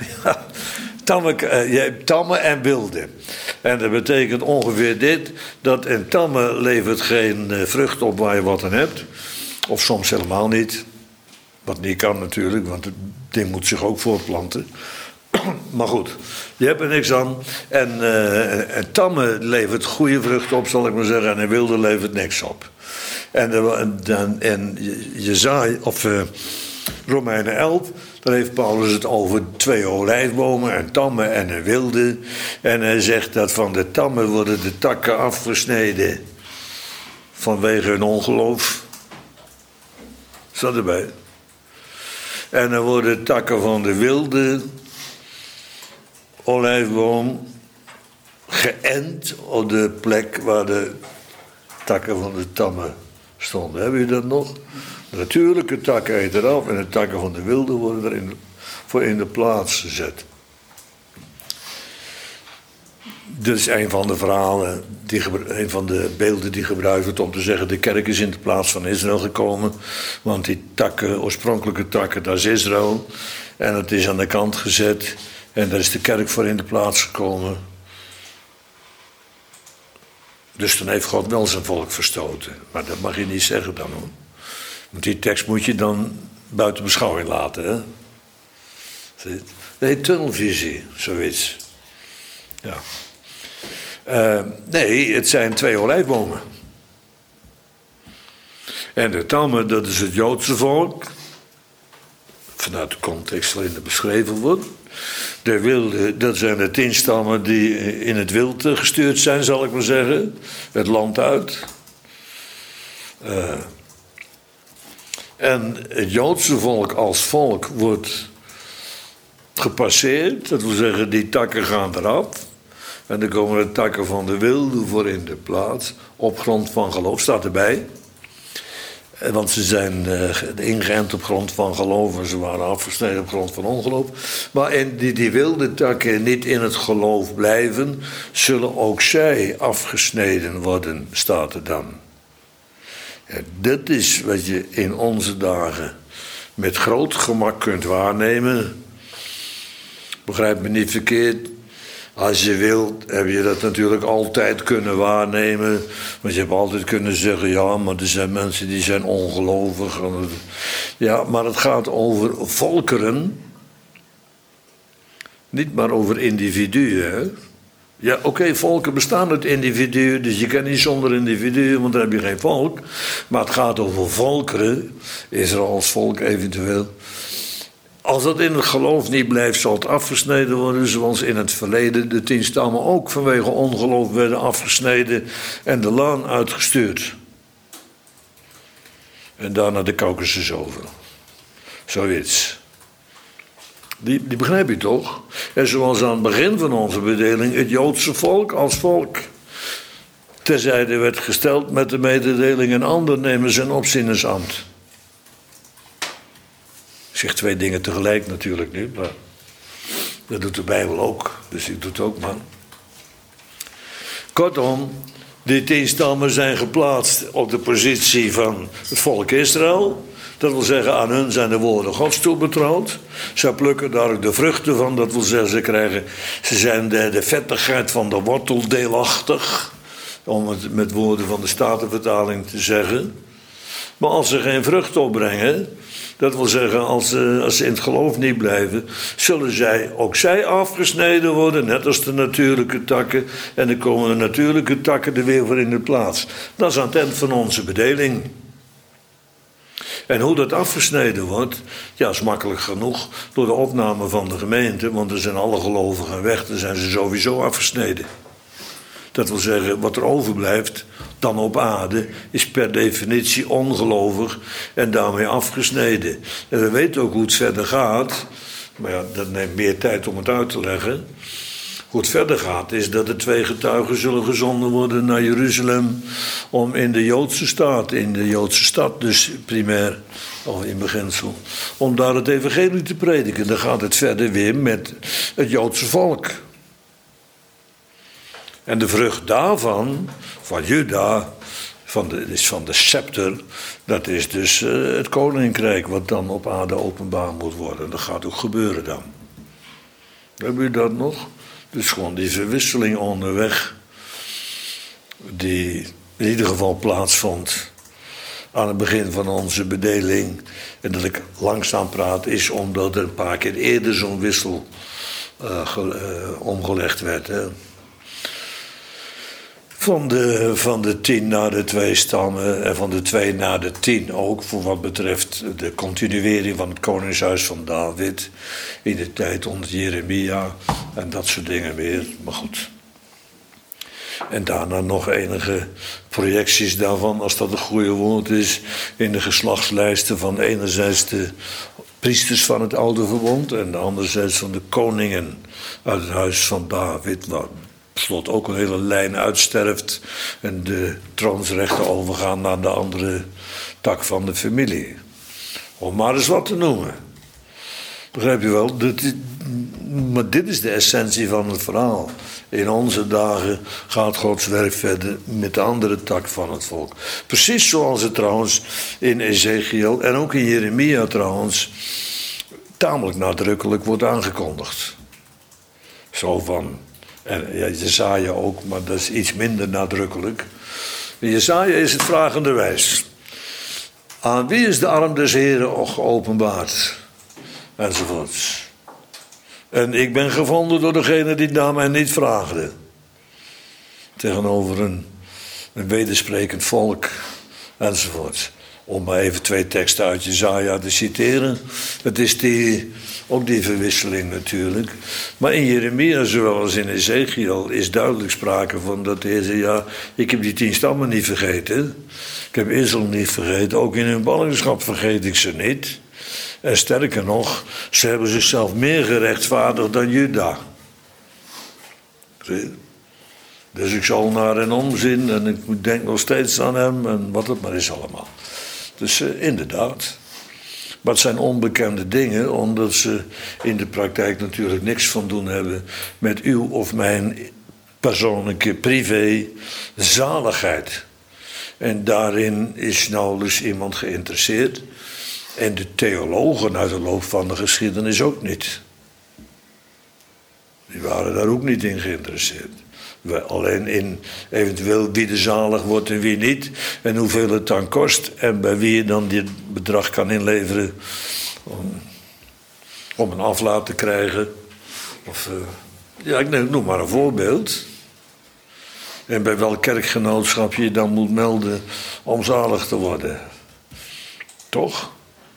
Je hebt tamme en wilde. En dat betekent ongeveer dit. Dat een tamme levert geen vrucht op waar je wat aan hebt. Of soms helemaal niet. Wat niet kan natuurlijk, want het ding moet zich ook voortplanten. Maar goed, je hebt er niks aan. En een tamme levert goede vrucht op, zal ik maar zeggen. En een wilde levert niks op. En Jesaja, of Romeinen 11, daar heeft Paulus het over 2 olijfbomen, een tamme en een wilde. En hij zegt dat van de tamme worden de takken afgesneden vanwege hun ongeloof. Staat erbij. En dan worden de takken van de wilde olijfboom geënt op de plek waar de takken van de tamme stonden. Hebben jullie dat nog? De natuurlijke takken eten eraf en de takken van de wilde worden er voor in de plaats gezet. Dit is een van de verhalen, een van de beelden die gebruikt wordt om te zeggen, de kerk is in de plaats van Israël gekomen. Want die takken, oorspronkelijke takken, dat is Israël. En het is aan de kant gezet. En daar is de kerk voor in de plaats gekomen. Dus dan heeft God wel zijn volk verstoten. Maar dat mag je niet zeggen dan, hoor. Want die tekst moet je dan buiten beschouwing laten, hè. Dat heet tunnelvisie, zoiets. Ja. Nee, het zijn 2 olijfbomen. En de tammen, dat is het Joodse volk. Vanuit de context waarin het beschreven wordt. De wilde, dat zijn de 10 stammen die in het wild gestuurd zijn, zal ik maar zeggen. Het land uit. En het Joodse volk als volk wordt gepasseerd. Dat wil zeggen, die takken gaan eraf. En dan komen de takken van de wilde voor in de plaats. Op grond van geloof, staat erbij. Want ze zijn ingeënt op grond van geloof en ze waren afgesneden op grond van ongeloof. Maar die wilde takken niet in het geloof blijven, zullen ook zij afgesneden worden, staat er dan. En dit is wat je in onze dagen met groot gemak kunt waarnemen. Begrijp me niet verkeerd. Als je wilt, heb je dat natuurlijk altijd kunnen waarnemen. Want je hebt altijd kunnen zeggen, ja, maar er zijn mensen die zijn ongelovig. Ja, maar het gaat over volkeren. Niet maar over individuen, hè. Ja, oké, volken bestaan uit individuen, dus je kan niet zonder individuen, want dan heb je geen volk. Maar het gaat over volkeren, Israëls volk eventueel. Als dat in het geloof niet blijft, zal het afgesneden worden, zoals in het verleden de 10 stammen ook vanwege ongeloof werden afgesneden en de laan uitgestuurd. En daarna de Caucasus over. Zoiets. Die begrijp je toch? En zoals aan het begin van onze bedeling het Joodse volk als volk terzijde werd gesteld met de mededeling en ander nemen zijn opzienersambt. Ik zeg 2 dingen tegelijk natuurlijk nu, maar dat doet de Bijbel ook, dus ik doe het ook maar. Kortom, die 10 stammen zijn geplaatst op de positie van het volk Israël. Dat wil zeggen, aan hun zijn de woorden Gods toebetrouwd. Zij plukken daar ook de vruchten van, dat wil zeggen, ze zijn de vettigheid van de wortel deelachtig. Om het met woorden van de Statenvertaling te zeggen. Maar als ze geen vrucht opbrengen, dat wil zeggen, als ze in het geloof niet blijven, zullen ook zij afgesneden worden, net als de natuurlijke takken. En dan komen de natuurlijke takken er weer voor in de plaats. Dat is aan het eind van onze bedeling. En hoe dat afgesneden wordt, ja, is makkelijk genoeg door de opname van de gemeente, want er zijn alle gelovigen weg, dan zijn ze sowieso afgesneden. Dat wil zeggen, wat er overblijft, dan op aarde, is per definitie ongelovig en daarmee afgesneden. En we weten ook hoe het verder gaat, maar ja, dat neemt meer tijd om het uit te leggen. Hoe het verder gaat, is dat de 2 getuigen zullen gezonden worden naar Jeruzalem om in de Joodse stad dus primair, of in beginsel, om daar het evangelie te prediken. Dan gaat het verder weer met het Joodse volk. En de vrucht daarvan, van Juda, van de scepter, dat is dus het koninkrijk wat dan op aarde openbaar moet worden. Dat gaat ook gebeuren dan. Hebben jullie dat nog? Dus gewoon die verwisseling onderweg, die in ieder geval plaatsvond aan het begin van onze bedeling. En dat ik langzaam praat is omdat er een paar keer eerder zo'n wissel omgelegd werd. Hè. Van de 10 naar de 2 stammen en van de 2 naar de 10 ook, voor wat betreft de continuering van het koningshuis van David in de tijd onder Jeremia en dat soort dingen meer, maar goed. En daarna nog enige projecties daarvan, als dat een goede woord is, in de geslachtslijsten van enerzijds de priesters van het Oude Verbond en anderzijds van de koningen uit het huis van David, waar slot ook een hele lijn uitsterft en de troonsrechten overgaan naar de andere tak van de familie. Om maar eens wat te noemen. Begrijp je wel? Maar dit is de essentie van het verhaal. In onze dagen gaat Gods werk verder met de andere tak van het volk. Precies zoals het trouwens in Ezekiel en ook in Jeremia trouwens tamelijk nadrukkelijk wordt aangekondigd. Zo van, en ja, Jesaja ook, maar dat is iets minder nadrukkelijk. In Jesaja is het vragende wijs. Aan wie is de arm des Heren geopenbaard? Enzovoorts. En ik ben gevonden door degene die naar mij niet vraagde. Tegenover een wedersprekend volk. Enzovoorts. Om maar even 2 teksten uit Jesaja te citeren. Het is ook die verwisseling natuurlijk. Maar in Jeremia, zowel als in Ezekiel, is duidelijk sprake van dat de Heer zei, ja, ik heb die 10 stammen niet vergeten. Ik heb Israël niet vergeten. Ook in hun ballingschap vergeet ik ze niet. En sterker nog, ze hebben zichzelf meer gerechtvaardigd dan Juda. Zie? Dus ik zal naar hen omzien en ik denk nog steeds aan hem en wat het maar is allemaal. Dus inderdaad. Maar het zijn onbekende dingen, omdat ze in de praktijk natuurlijk niks van doen hebben met uw of mijn persoonlijke privé zaligheid. En daarin is nauwelijks iemand geïnteresseerd. En de theologen uit de loop van de geschiedenis ook niet. Die waren daar ook niet in geïnteresseerd. Alleen in eventueel wie er zalig wordt en wie niet. En hoeveel het dan kost. En bij wie je dan dit bedrag kan inleveren. Om een aflaat te krijgen. Of, ja, ik noem maar een voorbeeld. En bij welk kerkgenootschap je dan moet melden om zalig te worden. Toch?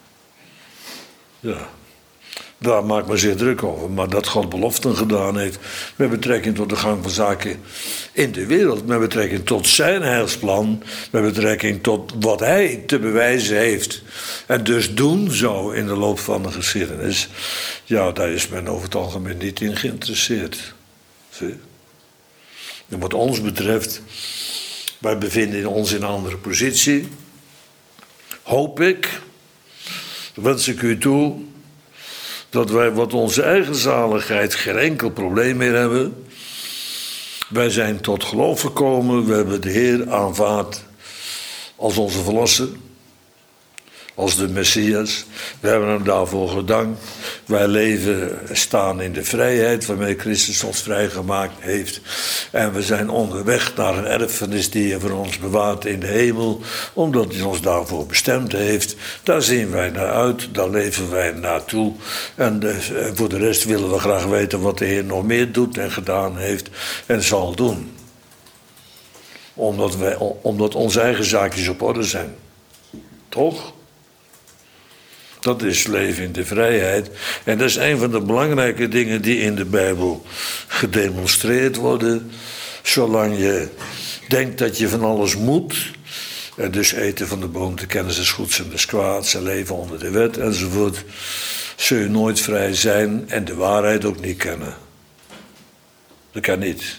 Ja. Daar maakt men zich druk over. Maar dat God beloften gedaan heeft met betrekking tot de gang van zaken in de wereld. Met betrekking tot zijn heilsplan. Met betrekking tot wat hij te bewijzen heeft. En dus doen zou in de loop van de geschiedenis. Ja, daar is men over het algemeen niet in geïnteresseerd. Zie? En wat ons betreft, wij bevinden ons in een andere positie. Hoop ik, wens ik u toe, dat wij wat onze eigen zaligheid geen enkel probleem meer hebben. Wij zijn tot geloof gekomen, we hebben de Heer aanvaard als onze verlosser, als de Messias. We hebben hem daarvoor gedankt. Wij leven, staan in de vrijheid waarmee Christus ons vrijgemaakt heeft. En we zijn onderweg naar een erfenis die hij voor ons bewaart in de hemel. Omdat hij ons daarvoor bestemd heeft. Daar zien wij naar uit, daar leven wij naartoe. En voor de rest willen we graag weten wat de Heer nog meer doet en gedaan heeft en zal doen. Omdat onze eigen zaakjes op orde zijn. Toch? Dat is leven in de vrijheid. En dat is een van de belangrijke dingen die in de Bijbel gedemonstreerd worden. Zolang je denkt dat je van alles moet. En dus eten van de boom te kennis des goeds en des kwaads. En leven onder de wet enzovoort. Zul je nooit vrij zijn en de waarheid ook niet kennen. Dat kan niet.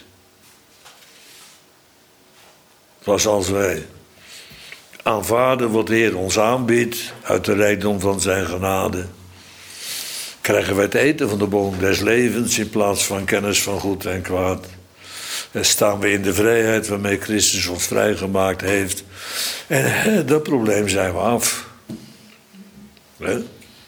Pas als wij aanvaarden wat de Heer ons aanbiedt uit de rijkdom van zijn genade, krijgen wij het eten van de boom des levens in plaats van kennis van goed en kwaad. En staan we in de vrijheid waarmee Christus ons vrijgemaakt heeft. En dat probleem zijn we af. He?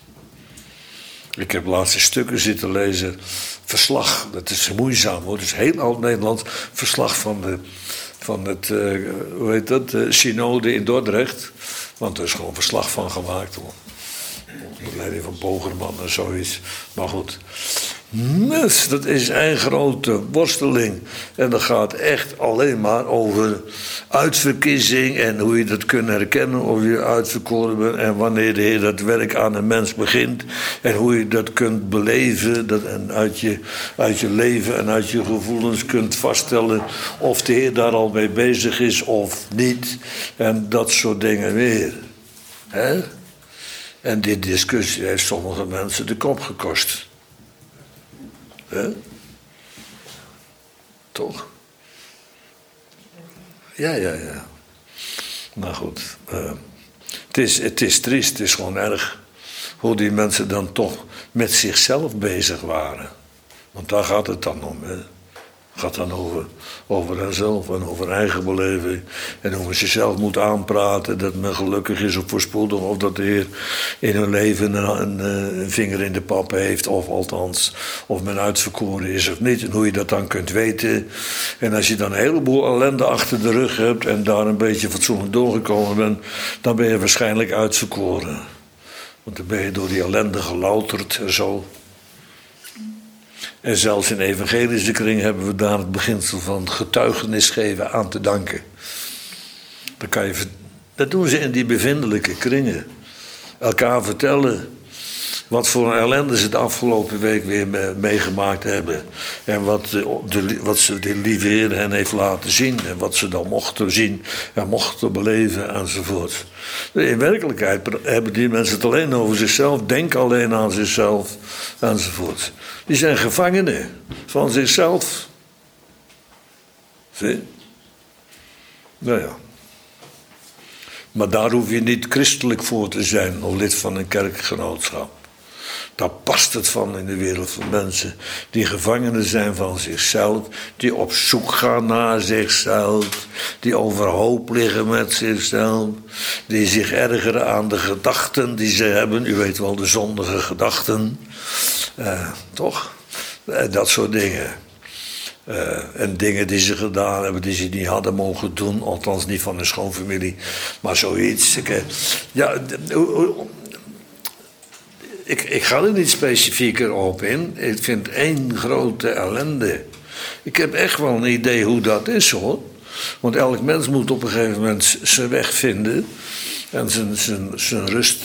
Ik heb laatste stukken zitten lezen. Verslag, dat is moeizaam hoor. Het is heel oud-Nederlands. Verslag van het, hoe heet dat, synode in Dordrecht. Want er is gewoon verslag van gemaakt. Onder leiding van Bogerman en zoiets. Maar goed. Dus dat is een grote worsteling. En dat gaat echt alleen maar over uitverkiezing. En hoe je dat kunt herkennen of je uitverkoren bent. En wanneer de Heer dat werk aan een mens begint. En hoe je dat kunt beleven. En uit je leven en uit je gevoelens kunt vaststellen. Of de Heer daar al mee bezig is of niet. En dat soort dingen weer. Hè? En die discussie heeft sommige mensen de kop gekost. He? Toch? Ja. Nou goed. Het is triest, het is gewoon erg. Hoe die mensen dan toch met zichzelf bezig waren. Want daar gaat het dan om. Hè? Gaat dan over haarzelf en over eigen beleving. En hoe men zichzelf moet aanpraten. Dat men gelukkig is of voorspoedig. Of dat de Heer in hun leven een vinger in de pap heeft. Of althans, of men uitverkoren is of niet. En hoe je dat dan kunt weten. En als je dan een heleboel ellende achter de rug hebt. En daar een beetje fatsoenlijk doorgekomen bent. Dan ben je waarschijnlijk uitverkoren. Want dan ben je door die ellende gelouterd en zo. En zelfs in evangelische kring hebben we daar het beginsel van getuigenis geven aan te danken. Dat doen ze in die bevindelijke kringen. Elkaar vertellen wat voor een ellende ze de afgelopen week weer meegemaakt hebben. En wat ze de lieve Heer hen heeft laten zien. En wat ze dan mochten zien en mochten beleven enzovoort. In werkelijkheid hebben die mensen het alleen over zichzelf. Denken alleen aan zichzelf enzovoort. Die zijn gevangenen van zichzelf. Zie? Nou ja. Maar daar hoef je niet christelijk voor te zijn of lid van een kerkgenootschap. Daar past het van in de wereld van mensen die gevangenen zijn van zichzelf, die op zoek gaan naar zichzelf, die overhoop liggen met zichzelf, die zich ergeren aan de gedachten die ze hebben. U weet wel, de zondige gedachten. Toch? Dat soort dingen. En dingen die ze gedaan hebben, die ze niet hadden mogen doen. Althans niet van een schoonfamilie. Maar zoiets. Ik ga er niet specifieker op in. Ik vind één grote ellende. Ik heb echt wel een idee hoe dat is, hoor. Want elk mens moet op een gegeven moment zijn weg vinden. En zijn rust.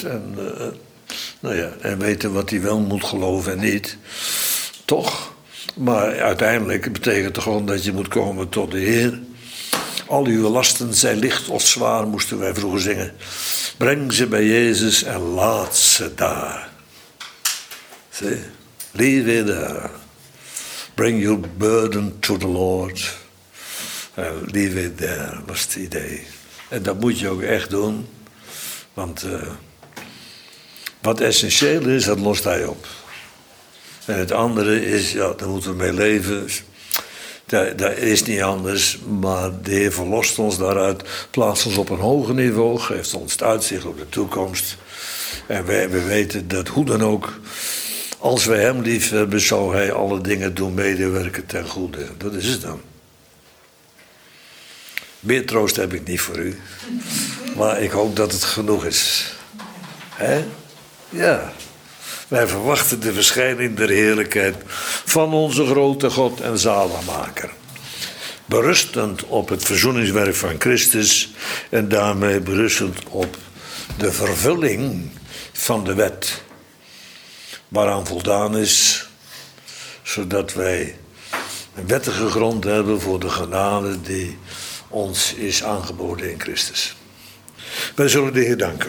En weten wat hij wel moet geloven en niet. Toch? Maar uiteindelijk betekent het gewoon dat je moet komen tot de Heer. Al uw lasten zijn licht of zwaar, moesten wij vroeger zingen. Breng ze bij Jezus en laat ze daar. Zie, leave it there. Bring your burden to the Lord. Leave it there, was het idee. En dat moet je ook echt doen. Want wat essentieel is, dat lost hij op. En het andere is, ja, daar moeten we mee leven. Dat is niet anders, maar de Heer verlost ons daaruit, plaatst ons op een hoger niveau, geeft ons het uitzicht op de toekomst. En we weten dat hoe dan ook, als wij hem lief hebben, zou hij alle dingen doen medewerken ten goede. Dat is het dan. Meer troost heb ik niet voor u, maar ik hoop dat het genoeg is. Hè? Ja. Wij verwachten de verschijning der heerlijkheid van onze grote God en zaligmaker. Berustend op het verzoeningswerk van Christus en daarmee berustend op de vervulling van de wet. Waaraan voldaan is, zodat wij een wettige grond hebben voor de genade die ons is aangeboden in Christus. Wij zullen de Heer danken.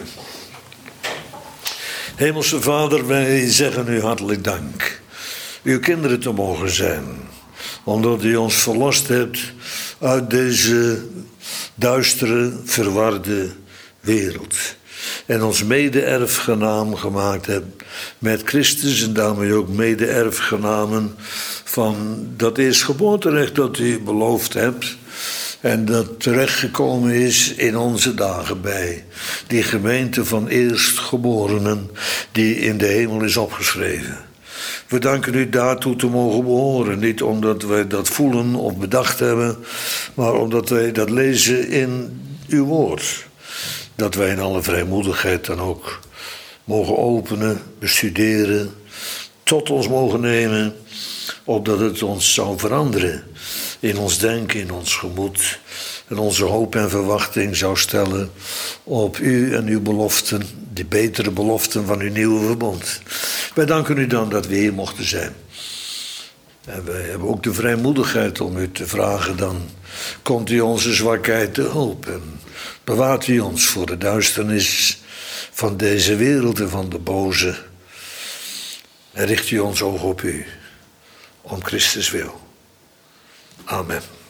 Hemelse Vader, wij zeggen u hartelijk dank. Uw kinderen te mogen zijn. Omdat u ons verlost hebt uit deze duistere, verwarde wereld. En ons mede-erfgenaam gemaakt hebt met Christus. En daarmee ook mede-erfgenamen van dat eerstgeboorterecht dat u beloofd hebt. En dat terechtgekomen is in onze dagen bij die gemeente van eerstgeborenen die in de hemel is opgeschreven. We danken u daartoe te mogen behoren. Niet omdat wij dat voelen of bedacht hebben, maar omdat wij dat lezen in uw woord. Dat wij in alle vrijmoedigheid dan ook mogen openen, bestuderen, tot ons mogen nemen, opdat het ons zou veranderen. In ons denken, in ons gemoed. En onze hoop en verwachting zou stellen op u en uw beloften. De betere beloften van uw nieuwe verbond. Wij danken u dan dat we hier mochten zijn. En wij hebben ook de vrijmoedigheid om u te vragen dan. Komt u onze zwakheid te hulp. En bewaart u ons voor de duisternis van deze wereld en van de boze. En richt u ons oog op u. Om Christus wil. Amen.